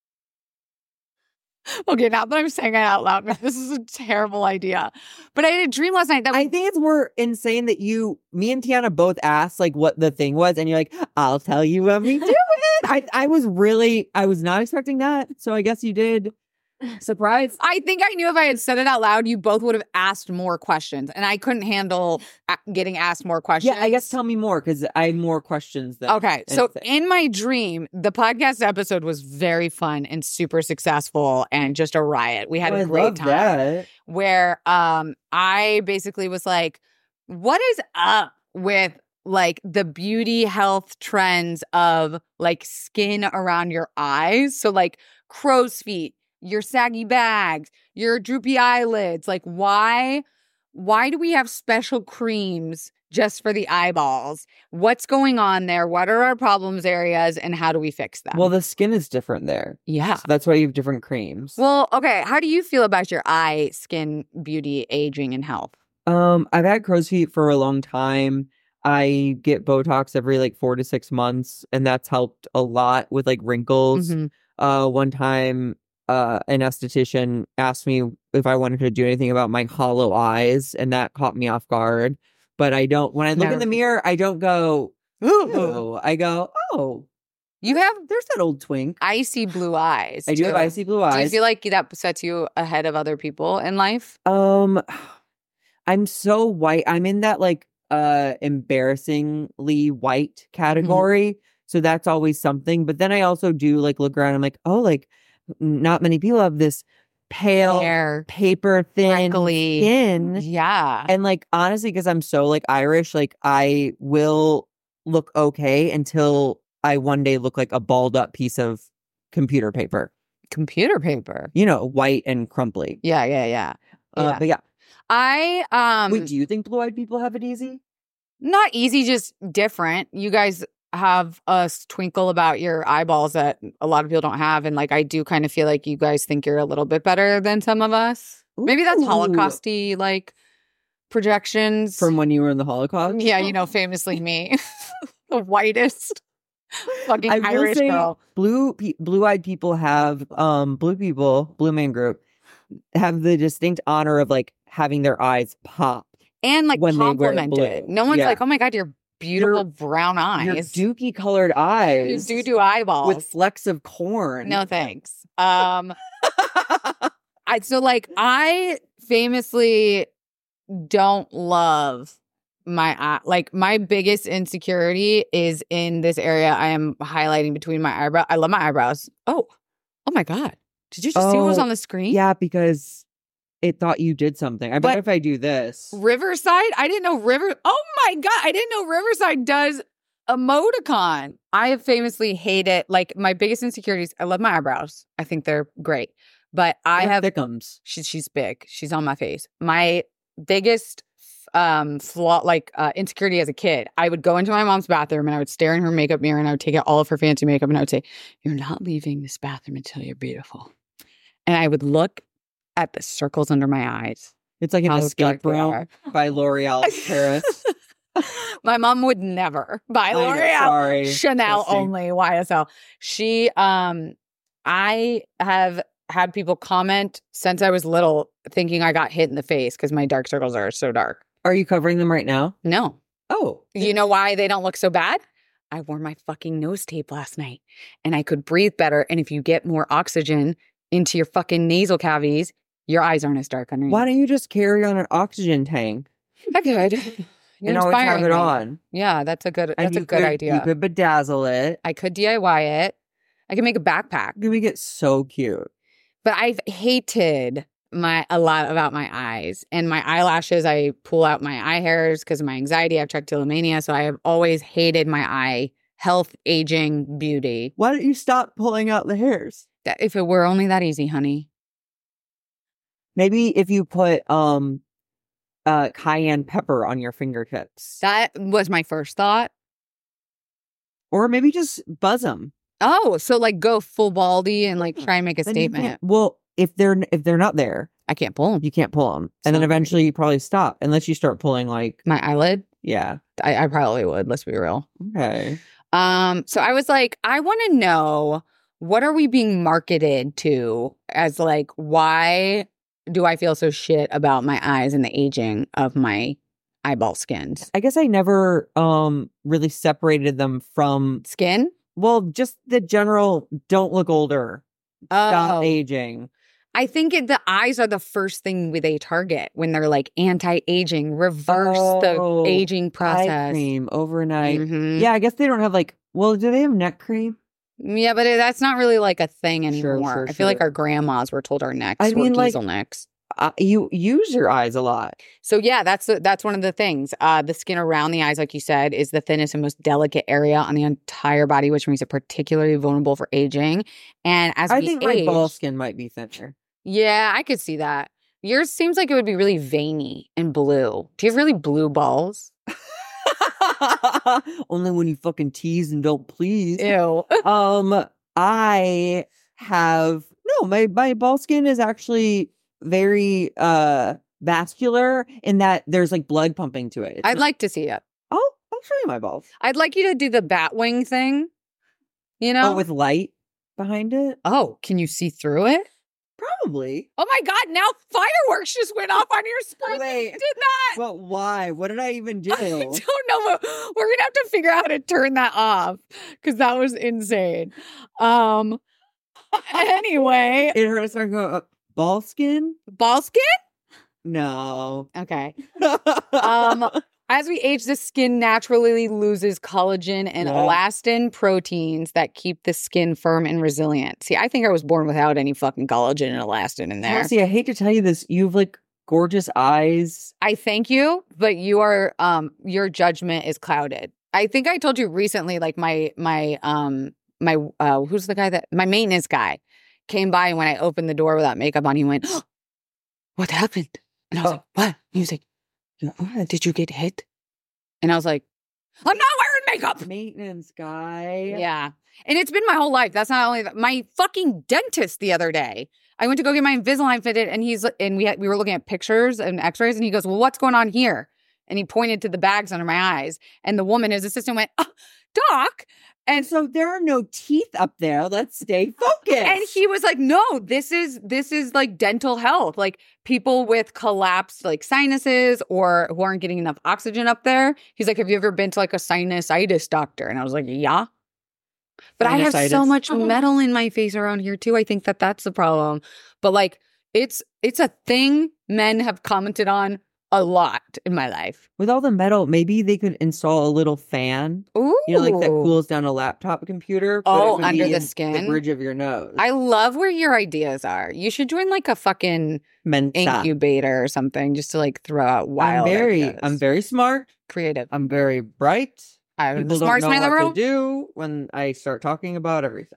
Speaker 2: Okay, now that I'm saying it out loud, this is a terrible idea. But I had a dream last night that
Speaker 3: I think it's more insane that you, me and Tiana both asked like what the thing was, and you're like, "I'll tell you when we do it." I, I was really, I was not expecting that, so I guess you did Surprise.
Speaker 2: I think I knew if I had said it out loud, you both would have asked more questions, and I couldn't handle a- getting asked more questions.
Speaker 3: Yeah, I guess tell me more because I have more questions. Than
Speaker 2: Okay, so
Speaker 3: anything.
Speaker 2: in my dream, the podcast episode was very fun and super successful and just a riot. We had
Speaker 3: Oh,
Speaker 2: a
Speaker 3: I
Speaker 2: great
Speaker 3: love
Speaker 2: time
Speaker 3: that.
Speaker 2: where um I basically was like, what is up with like the beauty health trends of like skin around your eyes? So like crow's feet, your saggy bags, your droopy eyelids. Like why why do we have special creams just for the eyeballs? What's going on there? What are our problems areas and how do we fix them?
Speaker 3: Well, the skin is different there.
Speaker 2: yeah.
Speaker 3: So that's why you have different creams.
Speaker 2: Well, okay. How do you feel about your eye, skin, beauty, aging, and health?
Speaker 3: Um, I've had crow's feet for a long time. I get Botox every like four to six months, and that's helped a lot with like wrinkles.
Speaker 2: Mhm.
Speaker 3: Uh, one time, uh, an esthetician asked me if I wanted to do anything about my hollow eyes, and that caught me off guard. But I don't. When I look
Speaker 2: Never.
Speaker 3: in the mirror, I don't go, "Ooh." I go, "Oh,
Speaker 2: You have
Speaker 3: there's that old twink."
Speaker 2: icy blue eyes.
Speaker 3: I do have
Speaker 2: too.
Speaker 3: icy blue
Speaker 2: Do you
Speaker 3: eyes.
Speaker 2: feel like that sets you ahead of other people in life?
Speaker 3: Um, I'm so white. I'm in that like uh embarrassingly white category. So that's always something. But then I also do like look around. I'm like, oh, like not many people have this pale,
Speaker 2: Hair,
Speaker 3: paper thin
Speaker 2: freckly.
Speaker 3: skin.
Speaker 2: Yeah.
Speaker 3: And like honestly, because I'm so like Irish, like I will look okay until I one day look like a balled up piece of computer paper.
Speaker 2: Computer paper.
Speaker 3: You know, white and crumply.
Speaker 2: Yeah, yeah, yeah.
Speaker 3: Uh,
Speaker 2: Yeah.
Speaker 3: but yeah.
Speaker 2: I um
Speaker 3: Wait, do you think blue-eyed people have it easy?
Speaker 2: not easy, just different. You guys have a twinkle about your eyeballs that a lot of people don't have, and like I do kind of feel like you guys think you're a little bit better than some of us. Maybe that's
Speaker 3: Ooh.
Speaker 2: Holocausty like projections
Speaker 3: From when you were in the Holocaust?
Speaker 2: yeah, you know, famously me, the whitest fucking
Speaker 3: I will
Speaker 2: Irish
Speaker 3: say
Speaker 2: girl.
Speaker 3: blue pe- blue-eyed people have um blue people, Blue Man Group have the distinct honor of like having their eyes pop.
Speaker 2: And like
Speaker 3: when they wear
Speaker 2: complimented.
Speaker 3: blue.
Speaker 2: No one's
Speaker 3: Yeah.
Speaker 2: like, oh my God, your beautiful
Speaker 3: Your-
Speaker 2: brown
Speaker 3: Your
Speaker 2: eyes.
Speaker 3: dookie colored
Speaker 2: Your
Speaker 3: eyes
Speaker 2: doo-doo eyeballs.
Speaker 3: with flecks of corn.
Speaker 2: No thanks. Um I so like I famously don't love my eye. Like my biggest insecurity is in this area I am highlighting between my eyebrow. I love my eyebrows. Oh. Oh my God. Did you just see what was
Speaker 3: Oh,
Speaker 2: on the screen?
Speaker 3: Yeah, because it thought you did something. I bet
Speaker 2: But-
Speaker 3: if I do this.
Speaker 2: Riverside? I didn't know River. Oh my God. I didn't know Riverside does emoticon. I have famously hated, like, my biggest insecurities. I love my eyebrows. I think they're great. But I
Speaker 3: They're
Speaker 2: have,
Speaker 3: thickums.
Speaker 2: she's, she's big. She's on my face. My biggest um flaw, like uh, insecurity as a kid, I would go into my mom's bathroom and I would stare in her makeup mirror and I would take out all of her fancy makeup and I would say, you're not leaving this bathroom until you're beautiful. And I would look at the circles under my eyes.
Speaker 3: It's like an
Speaker 2: How
Speaker 3: escape
Speaker 2: dark they
Speaker 3: room
Speaker 2: are.
Speaker 3: by L'Oreal Paris.
Speaker 2: My mom would never buy
Speaker 3: I know,
Speaker 2: L'Oreal.
Speaker 3: sorry.
Speaker 2: Chanel
Speaker 3: Trusting.
Speaker 2: only, Y S L. She, um, I have had people comment since I was little thinking I got hit in the face because my dark circles are so dark.
Speaker 3: Are you covering them right now?
Speaker 2: No.
Speaker 3: Oh.
Speaker 2: You know why they don't look so bad? I wore my fucking nose tape last night and I could breathe better. And if you get more oxygen into your fucking nasal cavities, your eyes aren't as dark underneath.
Speaker 3: Why don't you just carry on an oxygen tank
Speaker 2: I could. You're
Speaker 3: and always have
Speaker 2: inspiring
Speaker 3: it
Speaker 2: me.
Speaker 3: on?
Speaker 2: Yeah, that's a good.
Speaker 3: And
Speaker 2: That's a
Speaker 3: you
Speaker 2: good
Speaker 3: could-
Speaker 2: idea.
Speaker 3: You could bedazzle it.
Speaker 2: I could D I Y it. I can make a backpack.
Speaker 3: You make it so cute.
Speaker 2: But I've hated my a lot about my eyes and my eyelashes. I pull out my eye hairs because of my anxiety. I have trichotillomania, so I have always hated my eye health, aging, beauty.
Speaker 3: Why don't you stop pulling out the hairs?
Speaker 2: That if it were only that easy, honey.
Speaker 3: Maybe if you put um uh cayenne pepper on your fingertips.
Speaker 2: That was my first thought.
Speaker 3: Or maybe just buzz them.
Speaker 2: Oh, so like go full baldy and like try and make a
Speaker 3: Then you
Speaker 2: statement.
Speaker 3: can't- Well, if they're if they're not there,
Speaker 2: I can't pull them.
Speaker 3: you can't pull them, and then
Speaker 2: Sounds
Speaker 3: eventually you probably stop unless you start pulling like
Speaker 2: My eyelid.
Speaker 3: yeah.
Speaker 2: I, I probably would. Let's be real.
Speaker 3: Okay.
Speaker 2: Um, so I was like, I want to know, what are we being marketed to as like, why do I feel so shit about my eyes and the aging of my eyeball skins?
Speaker 3: I guess I never um really separated them from
Speaker 2: Skin?
Speaker 3: well, just the general don't look older. Stop
Speaker 2: Oh,
Speaker 3: aging.
Speaker 2: I think it, the eyes are the first thing they target when they're like anti-aging, reverse
Speaker 3: Oh,
Speaker 2: the aging
Speaker 3: Eye
Speaker 2: process.
Speaker 3: cream overnight.
Speaker 2: Mhm.
Speaker 3: Yeah, I guess they don't have like. Well, do they have neck cream?
Speaker 2: Yeah, but it, that's not really like a thing
Speaker 3: Sure,
Speaker 2: anymore.
Speaker 3: sure,
Speaker 2: I feel like
Speaker 3: sure.
Speaker 2: our grandmas were told our necks
Speaker 3: I
Speaker 2: were
Speaker 3: mean, like-
Speaker 2: Giesel necks.
Speaker 3: Uh, you use your eyes a lot.
Speaker 2: So yeah, that's the, that's one of the things. Uh, the skin around the eyes, like you said, is the thinnest and most delicate area on the entire body, which makes it particularly vulnerable for aging. And as
Speaker 3: I
Speaker 2: we
Speaker 3: think
Speaker 2: age,
Speaker 3: my ball skin might be thinner.
Speaker 2: yeah, I could see that. Yours seems like it would be really veiny and blue. Do you have really blue balls?
Speaker 3: Only when you fucking tease and don't please.
Speaker 2: Ew.
Speaker 3: Um, I have no. My my ball skin is actually very uh vascular in that there's like blood pumping to it. It's
Speaker 2: I'd
Speaker 3: not-
Speaker 2: like to see it.
Speaker 3: I'll I'll show you my balls.
Speaker 2: I'd like you to do the bat wing thing. You know?
Speaker 3: Oh, with light behind it.
Speaker 2: Oh, can you see through it?
Speaker 3: Probably.
Speaker 2: Oh my God, now fireworks just went off on your screen.
Speaker 3: Wait.
Speaker 2: It did not.
Speaker 3: But why? What did I even do?
Speaker 2: I don't know. But we're going to have to figure out how to turn that off because that was insane. Um. Anyway,
Speaker 3: It hurt us. Go uh, ball skin.
Speaker 2: ball skin?
Speaker 3: No.
Speaker 2: Okay. Um. As we age, the skin naturally loses collagen and
Speaker 3: Yeah.
Speaker 2: elastin proteins that keep the skin firm and resilient. See, I think I was born without any fucking collagen and elastin in there.
Speaker 3: Cassie, I hate to tell you this. You have like gorgeous eyes.
Speaker 2: I thank you, but you are um your judgment is clouded. I think I told you recently, like my my um my uh who's the guy that my maintenance guy came by, and when I opened the door without makeup on, he went, oh, "What happened?" And I was
Speaker 3: Oh.
Speaker 2: like, "What?" He was like, "Uh, "Did you get hit?" And I was like, "I'm not wearing makeup."
Speaker 3: Maintenance guy.
Speaker 2: Yeah. And it's been my whole life. That's not only that. My fucking dentist the other day. I went to go get my Invisalign fitted, and he's and we had, we were looking at pictures and X-rays, and he goes, "Well, what's going on here?" And he pointed to the bags under my eyes, and the woman, his assistant, went, oh, "Doc."
Speaker 3: And so there are no teeth up there. Let's stay focused.
Speaker 2: And he was like, "No, this is this is like dental health. Like people with collapsed like sinuses or who aren't getting enough oxygen up there." He's like, "Have you ever been to like a sinusitis doctor?" And I was like, "Yeah." But I have so
Speaker 3: Sinusitis.
Speaker 2: much metal in my face around here too. I think that that's the problem. But like, it's it's a thing men have commented on a lot in my life.
Speaker 3: With all the metal, maybe they could install a little fan.
Speaker 2: Ooh,
Speaker 3: You know, like that cools down a laptop computer. but
Speaker 2: Oh,
Speaker 3: it would be
Speaker 2: under the
Speaker 3: in
Speaker 2: skin?
Speaker 3: The bridge of your nose.
Speaker 2: I love where your ideas are. You should join like a fucking
Speaker 3: Mensa.
Speaker 2: incubator or something just to like throw out wild.
Speaker 3: I'm very,
Speaker 2: ideas.
Speaker 3: I'm very smart.
Speaker 2: creative.
Speaker 3: I'm very bright.
Speaker 2: I'm the
Speaker 3: People don't
Speaker 2: smartest
Speaker 3: know
Speaker 2: man in the
Speaker 3: what
Speaker 2: room.
Speaker 3: to do when I start talking about everything.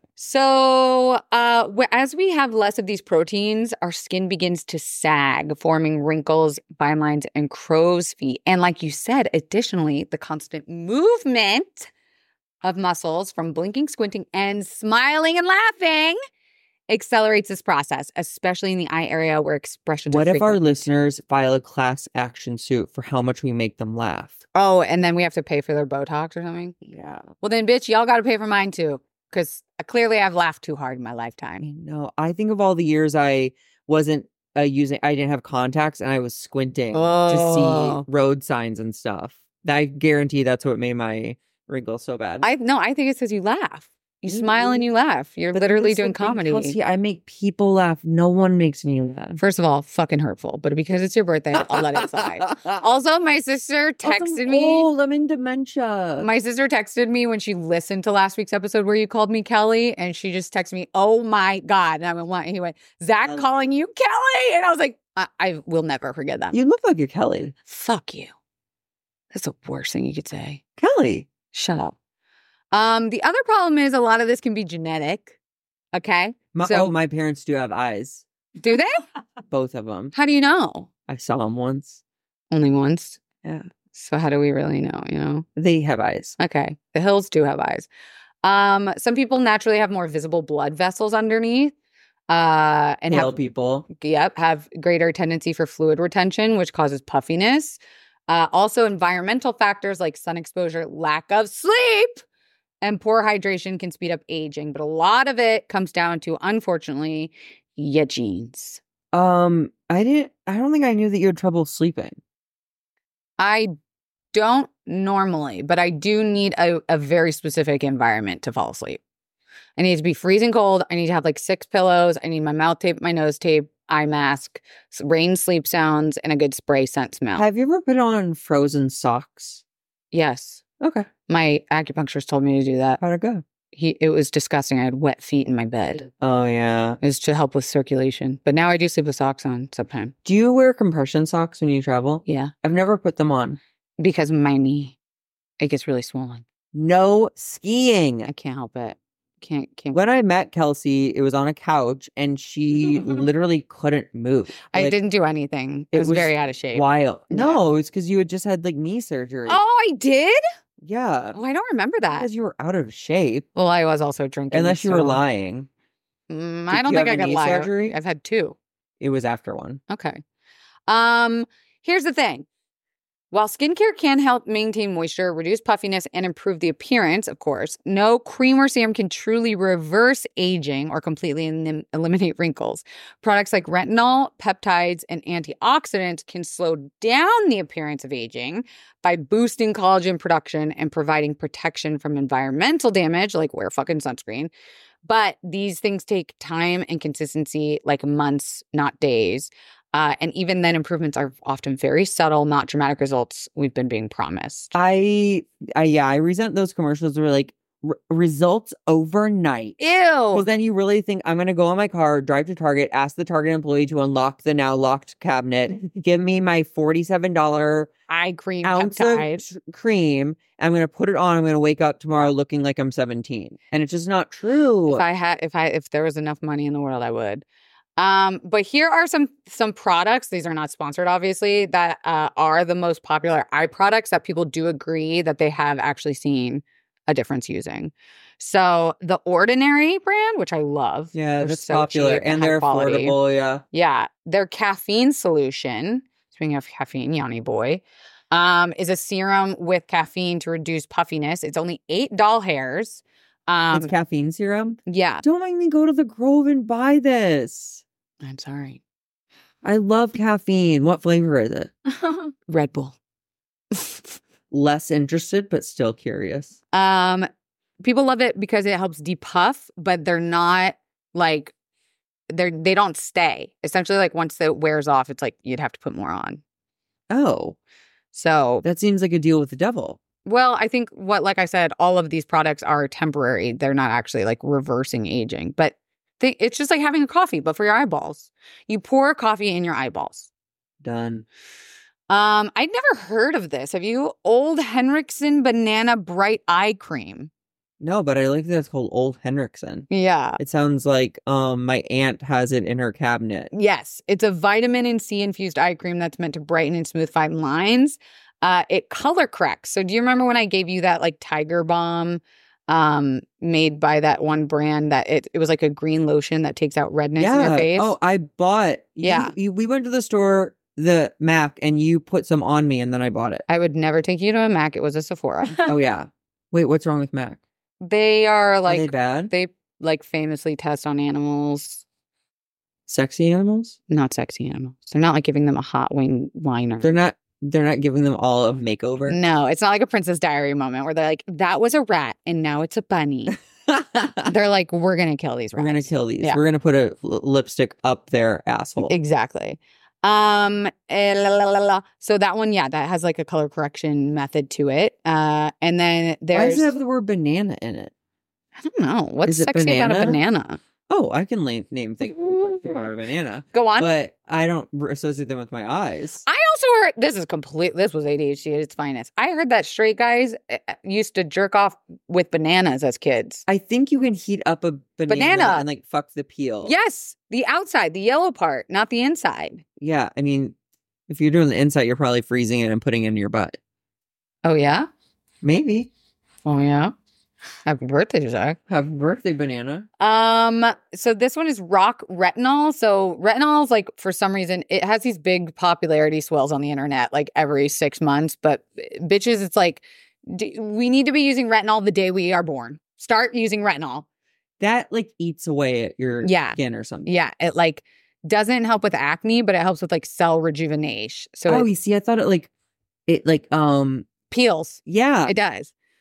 Speaker 2: So, uh, wh- as we have less of these proteins, our skin begins to sag, forming wrinkles, fine lines, and crow's feet. And like you said, additionally, the constant movement of muscles from blinking, squinting, and smiling and laughing accelerates this process, especially in the eye area where expressions
Speaker 3: What
Speaker 2: are
Speaker 3: if our
Speaker 2: frequent.
Speaker 3: listeners file a class action suit for how much we make them laugh?
Speaker 2: Oh, and then we have to pay for their Botox or something?
Speaker 3: Yeah.
Speaker 2: Well, then, bitch, y'all got to pay for mine too, because clearly I've laughed too hard in my
Speaker 3: I
Speaker 2: lifetime.
Speaker 3: know. I think of all the years I wasn't uh, using, I didn't have contacts and I was squinting
Speaker 2: Oh.
Speaker 3: to see road signs and stuff. I guarantee that's what made my wrinkles so bad.
Speaker 2: I no, I think it's because you laugh. You
Speaker 3: You
Speaker 2: smile and
Speaker 3: do.
Speaker 2: you laugh. You're
Speaker 3: But
Speaker 2: literally
Speaker 3: that's the
Speaker 2: doing
Speaker 3: thing,
Speaker 2: comedy.
Speaker 3: Kelsey, I make people laugh. No one makes me laugh.
Speaker 2: First of all, fucking hurtful, but because it's your birthday, I'll let it slide. Also, my sister texted
Speaker 3: I'm
Speaker 2: me.
Speaker 3: old. I'm in dementia.
Speaker 2: My sister texted me when she listened to last week's episode where you called me Kelly, and she just texted me, "Oh my God." And I went, "What?" And he went, "Zach
Speaker 3: Um,
Speaker 2: calling you Kelly." And I was like, I, I will never forget that.
Speaker 3: You look like you're Kelly.
Speaker 2: Fuck you. That's the worst thing you could say.
Speaker 3: Kelly.
Speaker 2: Shut up. Um, the other problem is a lot of this can be genetic. Okay.
Speaker 3: My,
Speaker 2: So-
Speaker 3: oh, my parents do have eyes.
Speaker 2: Do they?
Speaker 3: Both of them.
Speaker 2: How do you know?
Speaker 3: I saw them once.
Speaker 2: Only once.
Speaker 3: Yeah.
Speaker 2: So how do we really know, you know?
Speaker 3: They have eyes.
Speaker 2: Okay. The hills do have eyes. Um, some people naturally have more visible blood vessels underneath. Uh and
Speaker 3: Pale
Speaker 2: have
Speaker 3: people.
Speaker 2: yep, have greater tendency for fluid retention, which causes puffiness. Uh, also environmental factors like sun exposure, lack of sleep, and poor hydration can speed up aging. But a lot of it comes down to, unfortunately, your genes.
Speaker 3: Um, I didn't. I don't think I knew that you had trouble sleeping.
Speaker 2: I don't normally, but I do need a, a very specific environment to fall asleep. I need it to be freezing cold. I need to have like six pillows. I need my mouth tape, my nose tape, eye mask, s- rain sleep sounds, and a good spray scent smell.
Speaker 3: Have you ever put on frozen socks?
Speaker 2: Yes.
Speaker 3: Okay.
Speaker 2: My acupuncturist told me to do that.
Speaker 3: How'd it go?
Speaker 2: He It was disgusting. I had wet feet in my bed.
Speaker 3: Oh, yeah.
Speaker 2: It was to help with circulation. But now I do sleep with socks on sometimes.
Speaker 3: Do you wear compression socks when you travel?
Speaker 2: Yeah.
Speaker 3: I've never put them on.
Speaker 2: Because of my knee. It gets really swollen.
Speaker 3: No skiing.
Speaker 2: I can't help it. Can't, can't.
Speaker 3: When I met Kelsey, it was on a couch and she literally couldn't move.
Speaker 2: I
Speaker 3: Like,
Speaker 2: didn't do anything.
Speaker 3: it
Speaker 2: It was,
Speaker 3: was
Speaker 2: very out of shape.
Speaker 3: wild. No, it's because you had just had like knee surgery.
Speaker 2: Oh, I did?
Speaker 3: Yeah.
Speaker 2: Oh, I don't remember that.
Speaker 3: Because you were out of shape.
Speaker 2: Well, I was also drinking.
Speaker 3: Unless you were
Speaker 2: so-
Speaker 3: lying.
Speaker 2: Mm,
Speaker 3: Did
Speaker 2: I don't
Speaker 3: you
Speaker 2: think
Speaker 3: have
Speaker 2: I
Speaker 3: a
Speaker 2: could
Speaker 3: knee
Speaker 2: lie.
Speaker 3: surgery?
Speaker 2: I've had two.
Speaker 3: It was after one.
Speaker 2: Okay. Um, here's the thing. While skincare can help maintain moisture, reduce puffiness, and improve the appearance, of course, no cream or serum can truly reverse aging or completely elim- eliminate wrinkles. Products like retinol, peptides, and antioxidants can slow down the appearance of aging by boosting collagen production and providing protection from environmental damage, like wear fucking sunscreen. But these things take time and consistency, like months, not days. Uh, and even then, improvements are often very subtle, not dramatic results we've been being promised.
Speaker 3: I, I yeah, I resent those commercials where like r- results overnight.
Speaker 2: Ew.
Speaker 3: Well, then you really think I'm going to go in my car, drive to Target, ask the Target employee to unlock the now locked cabinet, give me my forty-seven dollars
Speaker 2: Eye cream,
Speaker 3: ounce of
Speaker 2: peptides.
Speaker 3: tr- cream. I'm going to put it on. I'm going to wake up tomorrow looking like I'm seventeen. And it's just not true.
Speaker 2: If I had, if I, if there was enough money in the world, I would. Um, but here are some some products. These are not sponsored, obviously, that uh, are the most popular eye products that people do agree that they have actually seen a difference using. So the Ordinary brand, which I love,
Speaker 3: Yeah,
Speaker 2: they're
Speaker 3: that's
Speaker 2: so
Speaker 3: popular.
Speaker 2: cheap
Speaker 3: And
Speaker 2: high
Speaker 3: they're
Speaker 2: quality.
Speaker 3: affordable. Yeah.
Speaker 2: Yeah, their caffeine solution. Speaking of caffeine, Yanni boy, um, is a serum with caffeine to reduce puffiness. It's only eight doll hairs. Um,
Speaker 3: It's caffeine serum.
Speaker 2: yeah,
Speaker 3: Don't make me go to the Grove and buy this.
Speaker 2: I'm sorry.
Speaker 3: I love caffeine. What flavor is it?
Speaker 2: Red Bull.
Speaker 3: Less interested, but still curious.
Speaker 2: Um, people love it because it helps depuff, but they're not like they're they don't stay. Essentially, like once it wears off, it's like you'd have to put more on.
Speaker 3: Oh,
Speaker 2: So,
Speaker 3: that seems like a deal with the devil.
Speaker 2: well, I think what, like I said, all of these products are temporary. They're not actually like reversing aging, but they, it's just like having a coffee, but for your eyeballs. You pour coffee in your eyeballs.
Speaker 3: Done.
Speaker 2: Um, I'd never heard of this. Have you? Old Henriksen Banana Bright Eye Cream.
Speaker 3: No, but I like that it's called Old Henriksen.
Speaker 2: Yeah.
Speaker 3: It sounds like um my aunt has it in her cabinet.
Speaker 2: Yes, it's a vitamin and C infused eye cream that's meant to brighten and smooth fine lines. Uh, it color corrects. So do you remember when I gave you that like Tiger Balm um, made by that one brand that it, it was like a green lotion that takes out redness in your face?
Speaker 3: Oh, I bought. you-
Speaker 2: Yeah.
Speaker 3: you- we went to the store, the Mac, and you put some on me, and then I bought it.
Speaker 2: I would never take you to a Mac. It was a Sephora.
Speaker 3: Oh yeah. Wait, what's wrong with Mac?
Speaker 2: They are like
Speaker 3: Are they bad?
Speaker 2: they like famously test on animals,
Speaker 3: Sexy animals?
Speaker 2: not sexy animals. They're not like giving them a hot wing liner.
Speaker 3: They're not. They're not giving them all a makeover.
Speaker 2: No, it's not like a Princess Diary moment where they're like, that was a rat and now it's a bunny. They're like, we're going to kill these
Speaker 3: We're
Speaker 2: rats.
Speaker 3: gonna kill these.
Speaker 2: Yeah.
Speaker 3: We're gonna put a l- lipstick up their asshole.
Speaker 2: Exactly. Um, eh, la, la, la, la. So that one, yeah, that has like a color correction method to it. Uh, and then
Speaker 3: Why
Speaker 2: there's,
Speaker 3: does it have the word banana in it?
Speaker 2: I don't know, what's
Speaker 3: Is it
Speaker 2: sexy about a
Speaker 3: banana?
Speaker 2: banana?
Speaker 3: Oh, I can la- name things about a banana,
Speaker 2: Go on.
Speaker 3: but I don't r- associate them with my eyes.
Speaker 2: I also heard this is complete. This was A D H D at its finest. I heard that straight guys eh, eh, used to jerk off with bananas as kids.
Speaker 3: I think you can heat up a banana,
Speaker 2: Banana.
Speaker 3: and like fuck the peel.
Speaker 2: Yes, the outside, the yellow part, not the inside.
Speaker 3: Yeah. I mean, if you're doing the inside, you're probably freezing it and putting it in your butt.
Speaker 2: Oh yeah.
Speaker 3: Maybe.
Speaker 2: Oh yeah. Happy birthday, Zach.
Speaker 3: Happy birthday, banana.
Speaker 2: Um, so this one is rock retinol. So retinol is like, for some reason, it has these big popularity swells on the internet like every six months. But bitches, it's like, d- we need to be using retinol the day we are born. Start using retinol.
Speaker 3: That like eats away at your
Speaker 2: Yeah.
Speaker 3: skin or something.
Speaker 2: Yeah. It like doesn't help with acne, but it helps with like cell rejuvenation. So
Speaker 3: oh,
Speaker 2: it
Speaker 3: you see, I thought it like, it like, um,
Speaker 2: peels.
Speaker 3: yeah.
Speaker 2: It does.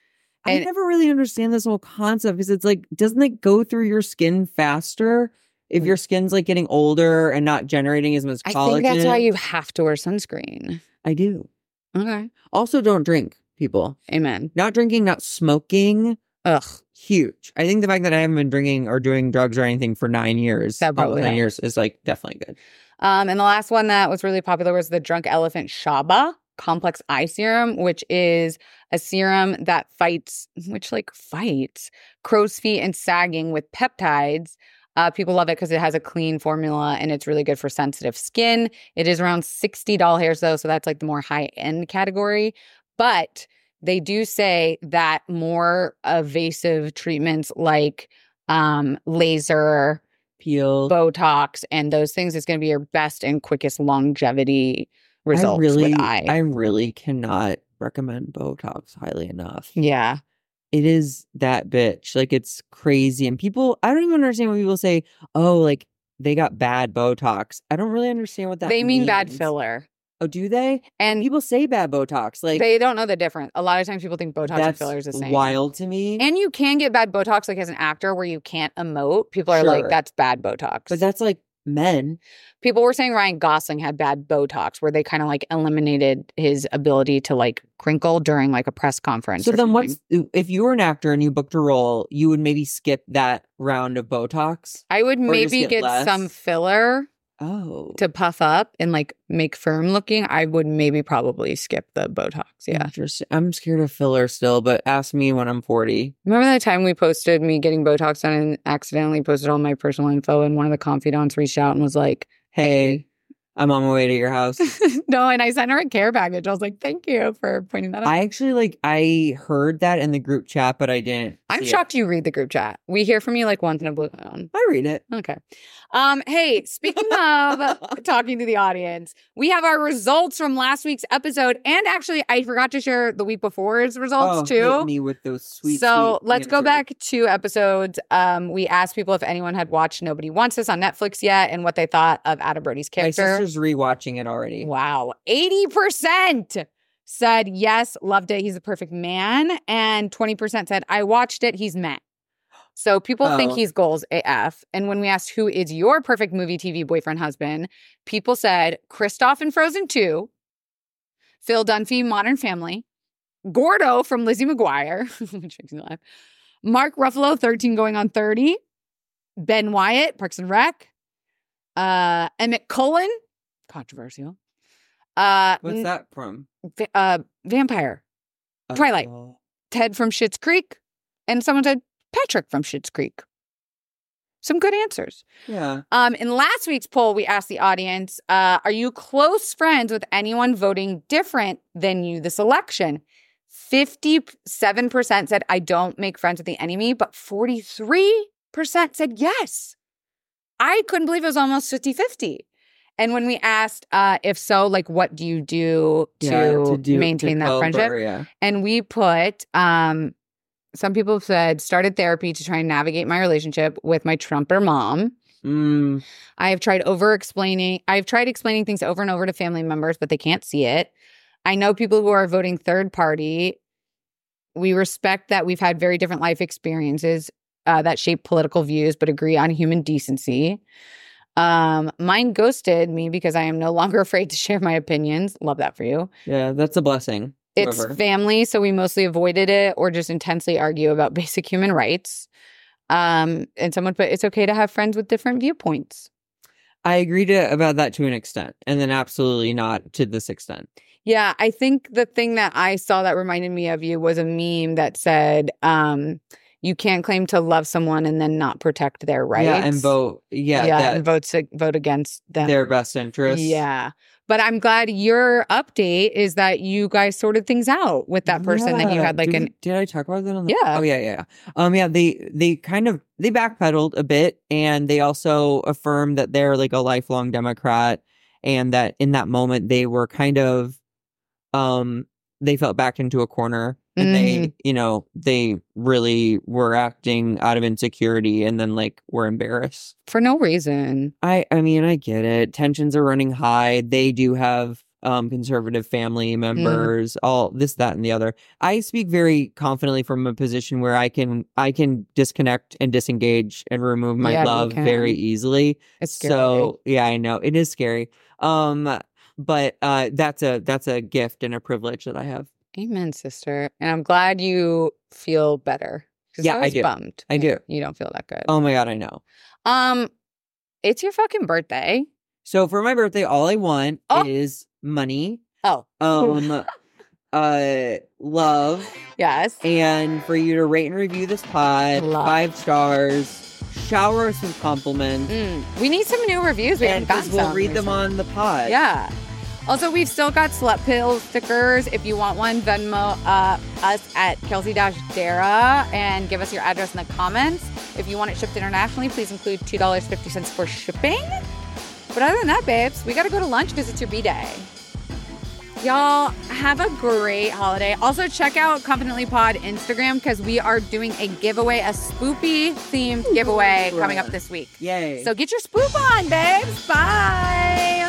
Speaker 3: I
Speaker 2: And-
Speaker 3: never really understand this whole concept because it's like, doesn't it go through your skin faster if your skin's like getting older and not generating as much
Speaker 2: I
Speaker 3: collagen?
Speaker 2: think that's why you have to wear sunscreen.
Speaker 3: I do.
Speaker 2: Okay.
Speaker 3: Also, don't drink, people.
Speaker 2: Amen.
Speaker 3: Not drinking, not smoking.
Speaker 2: Ugh.
Speaker 3: Huge. I think the fact that I haven't been drinking or doing drugs or anything for nine years,
Speaker 2: That
Speaker 3: almost
Speaker 2: probably
Speaker 3: nine
Speaker 2: helps.
Speaker 3: years, is like definitely good.
Speaker 2: Um, and the last one that was really popular was the Drunk Elephant Shaba Complex Eye Serum, which is a serum that fights, which like fights crow's feet and sagging with peptides. Uh, people love it because it has a clean formula and it's really good for sensitive skin. It is around sixty dollars though, so that's like the more high-end category. But they do say that more evasive treatments like um, laser,
Speaker 3: Peel.
Speaker 2: Botox, and those things is going to be your best and quickest longevity results
Speaker 3: I really,
Speaker 2: with eye.
Speaker 3: I really cannot recommend Botox highly enough.
Speaker 2: yeah.
Speaker 3: It is that bitch. Like, it's crazy. And people, I don't even understand when people say, oh, like, they got bad Botox. I don't really understand what that
Speaker 2: They mean bad
Speaker 3: means.
Speaker 2: filler.
Speaker 3: Oh, do they?
Speaker 2: And
Speaker 3: People say bad Botox. Like,
Speaker 2: they don't know the difference. A lot of times people think Botox and
Speaker 3: that's
Speaker 2: filler is the same.
Speaker 3: wild to me.
Speaker 2: And you can get bad Botox like as an actor where you can't emote. People are like,
Speaker 3: Sure.
Speaker 2: that's bad Botox.
Speaker 3: But that's like men.
Speaker 2: People were saying Ryan Gosling had bad Botox where they kind of like eliminated his ability to like crinkle during like a press conference.
Speaker 3: So
Speaker 2: or
Speaker 3: then
Speaker 2: something.
Speaker 3: what's, if you were an actor and you booked a role, you would maybe skip that round of Botox?
Speaker 2: I would
Speaker 3: or just
Speaker 2: maybe
Speaker 3: get
Speaker 2: get
Speaker 3: less?
Speaker 2: some filler
Speaker 3: Oh.
Speaker 2: to puff up and like make firm looking. I would maybe probably skip the Botox. Yeah.
Speaker 3: Interesting. I'm scared of filler still, but ask me when I'm forty.
Speaker 2: Remember that time we posted me getting Botox done and accidentally posted all my personal info and one of the confidants reached out and was like,
Speaker 3: Hey, I'm on my way to your house.
Speaker 2: no, and I sent her a care package. I was like, thank you for pointing that out.
Speaker 3: I actually like I heard that in the group chat, but I didn't.
Speaker 2: I'm
Speaker 3: see it.
Speaker 2: shocked you read the group chat. We hear from you like once in a blue moon.
Speaker 3: I read it.
Speaker 2: Okay. Um, hey, speaking of talking to the audience, we have our results from last week's episode. And actually, I forgot to share the week before's results
Speaker 3: Oh,
Speaker 2: too.
Speaker 3: hit me with those sweet.
Speaker 2: so
Speaker 3: sweet
Speaker 2: let's go
Speaker 3: answers.
Speaker 2: back two episodes. Um, we asked people if anyone had watched Nobody Wants Us on Netflix yet and what they thought of Adam Brody's
Speaker 3: My
Speaker 2: character.
Speaker 3: sister's rewatching it already.
Speaker 2: Wow. eighty percent said yes, loved it. He's a perfect man. And twenty percent said, I watched it. He's meh. So people think
Speaker 3: Oh.
Speaker 2: he's goals A F. And when we asked who is your perfect movie, T V, boyfriend, husband, people said Kristoff in Frozen two, Phil Dunphy, Modern Family, Gordo from Lizzie McGuire, which makes me laugh, Mark Ruffalo, thirteen going on thirty, Ben Wyatt, Parks and Rec, uh, Emmett Cullen, controversial, uh,
Speaker 3: What's
Speaker 2: n-
Speaker 3: that from?
Speaker 2: va- uh, Vampire, Twilight.
Speaker 3: Oh.
Speaker 2: Ted from Schitt's Creek, and someone said Patrick from Schitt's Creek. Some good answers.
Speaker 3: Yeah.
Speaker 2: Um, in last week's poll, we asked the audience, uh, are you close friends with anyone voting different than you this election? fifty-seven percent said, I don't make friends with the enemy, but forty-three percent said yes. I couldn't believe it was almost fifty-fifty. And when we asked, uh, if so, like, what do you do to,
Speaker 3: Yeah, do-
Speaker 2: maintain
Speaker 3: to
Speaker 2: that
Speaker 3: cope
Speaker 2: friendship?
Speaker 3: or- yeah.
Speaker 2: And we put, um, some people said, started therapy to try and navigate my relationship with my Trumper mom.
Speaker 3: Mm,
Speaker 2: I have tried over explaining, I've tried explaining things over and over to family members, but they can't see it. I know people who are voting third party. We respect that we've had very different life experiences uh, that shape political views, but agree on human decency. Um, mine ghosted me because I am no longer afraid to share my opinions. Love that for you.
Speaker 3: yeah, that's a blessing.
Speaker 2: It's
Speaker 3: Whoever.
Speaker 2: family, so we mostly avoided it or just intensely argue about basic human rights. Um, and someone put, it's okay to have friends with different viewpoints.
Speaker 3: I agree to about that to an extent, and then absolutely not to this extent.
Speaker 2: Yeah, I think the thing that I saw that reminded me of you was a meme that said, um, you can't claim to love someone and then not protect their rights.
Speaker 3: Yeah, and vote. Yeah,
Speaker 2: yeah,
Speaker 3: that
Speaker 2: and vote, vote against them.
Speaker 3: their best interest.
Speaker 2: Yeah. But I'm glad your update is that you guys sorted things out with that person that you
Speaker 3: Yeah.
Speaker 2: had like
Speaker 3: did
Speaker 2: an
Speaker 3: we- did I talk about that on the
Speaker 2: Yeah.
Speaker 3: Oh yeah, yeah, yeah. Um yeah, they they kind of they backpedaled a bit, and they also affirmed that they're like a lifelong Democrat, and that in that moment they were kind of um they felt backed into a corner, and they, you know, they really were acting out of insecurity, and then like were embarrassed.
Speaker 2: for no reason.
Speaker 3: I I mean, I get it. Tensions are running high. They do have um, conservative
Speaker 2: Mm.
Speaker 3: family members, all this, that, and the other. I speak very confidently from a position where I can I can disconnect and disengage and remove my
Speaker 2: Yeah, you
Speaker 3: love very
Speaker 2: can.
Speaker 3: easily.
Speaker 2: It's scary.
Speaker 3: So yeah, I know it is scary. Um, but uh, that's a that's a gift and a privilege that I have.
Speaker 2: Amen, sister. And I'm glad you feel better. 'Cause
Speaker 3: Yeah,
Speaker 2: I
Speaker 3: I
Speaker 2: was
Speaker 3: do.
Speaker 2: bummed.
Speaker 3: I do.
Speaker 2: You don't feel that good.
Speaker 3: Oh my god, I know.
Speaker 2: Um, it's your fucking birthday.
Speaker 3: So for my birthday, all I want
Speaker 2: Oh.
Speaker 3: is money,
Speaker 2: Oh,
Speaker 3: um, uh, love,
Speaker 2: yes.
Speaker 3: and for you to rate and review this pod,
Speaker 2: Love.
Speaker 3: five stars, shower us with compliments,
Speaker 2: Mm. We need some new reviews. We
Speaker 3: and
Speaker 2: haven't gotten
Speaker 3: we'll
Speaker 2: some
Speaker 3: read them
Speaker 2: recently.
Speaker 3: on the pod.
Speaker 2: Yeah. Also, we've still got Slut Pill stickers. If you want one, Venmo uh, us at Kelsey Dara and give us your address in the comments. If you want it shipped internationally, please include two dollars and fifty cents for shipping. But other than that, babes, we got to go to lunch because it's your B-Day. Y'all have a great holiday. Also, check out Confidently Pod Instagram because we are doing a giveaway, a spoopy themed giveaway coming up this week.
Speaker 3: Yay.
Speaker 2: So get your spoop on, babes. Bye.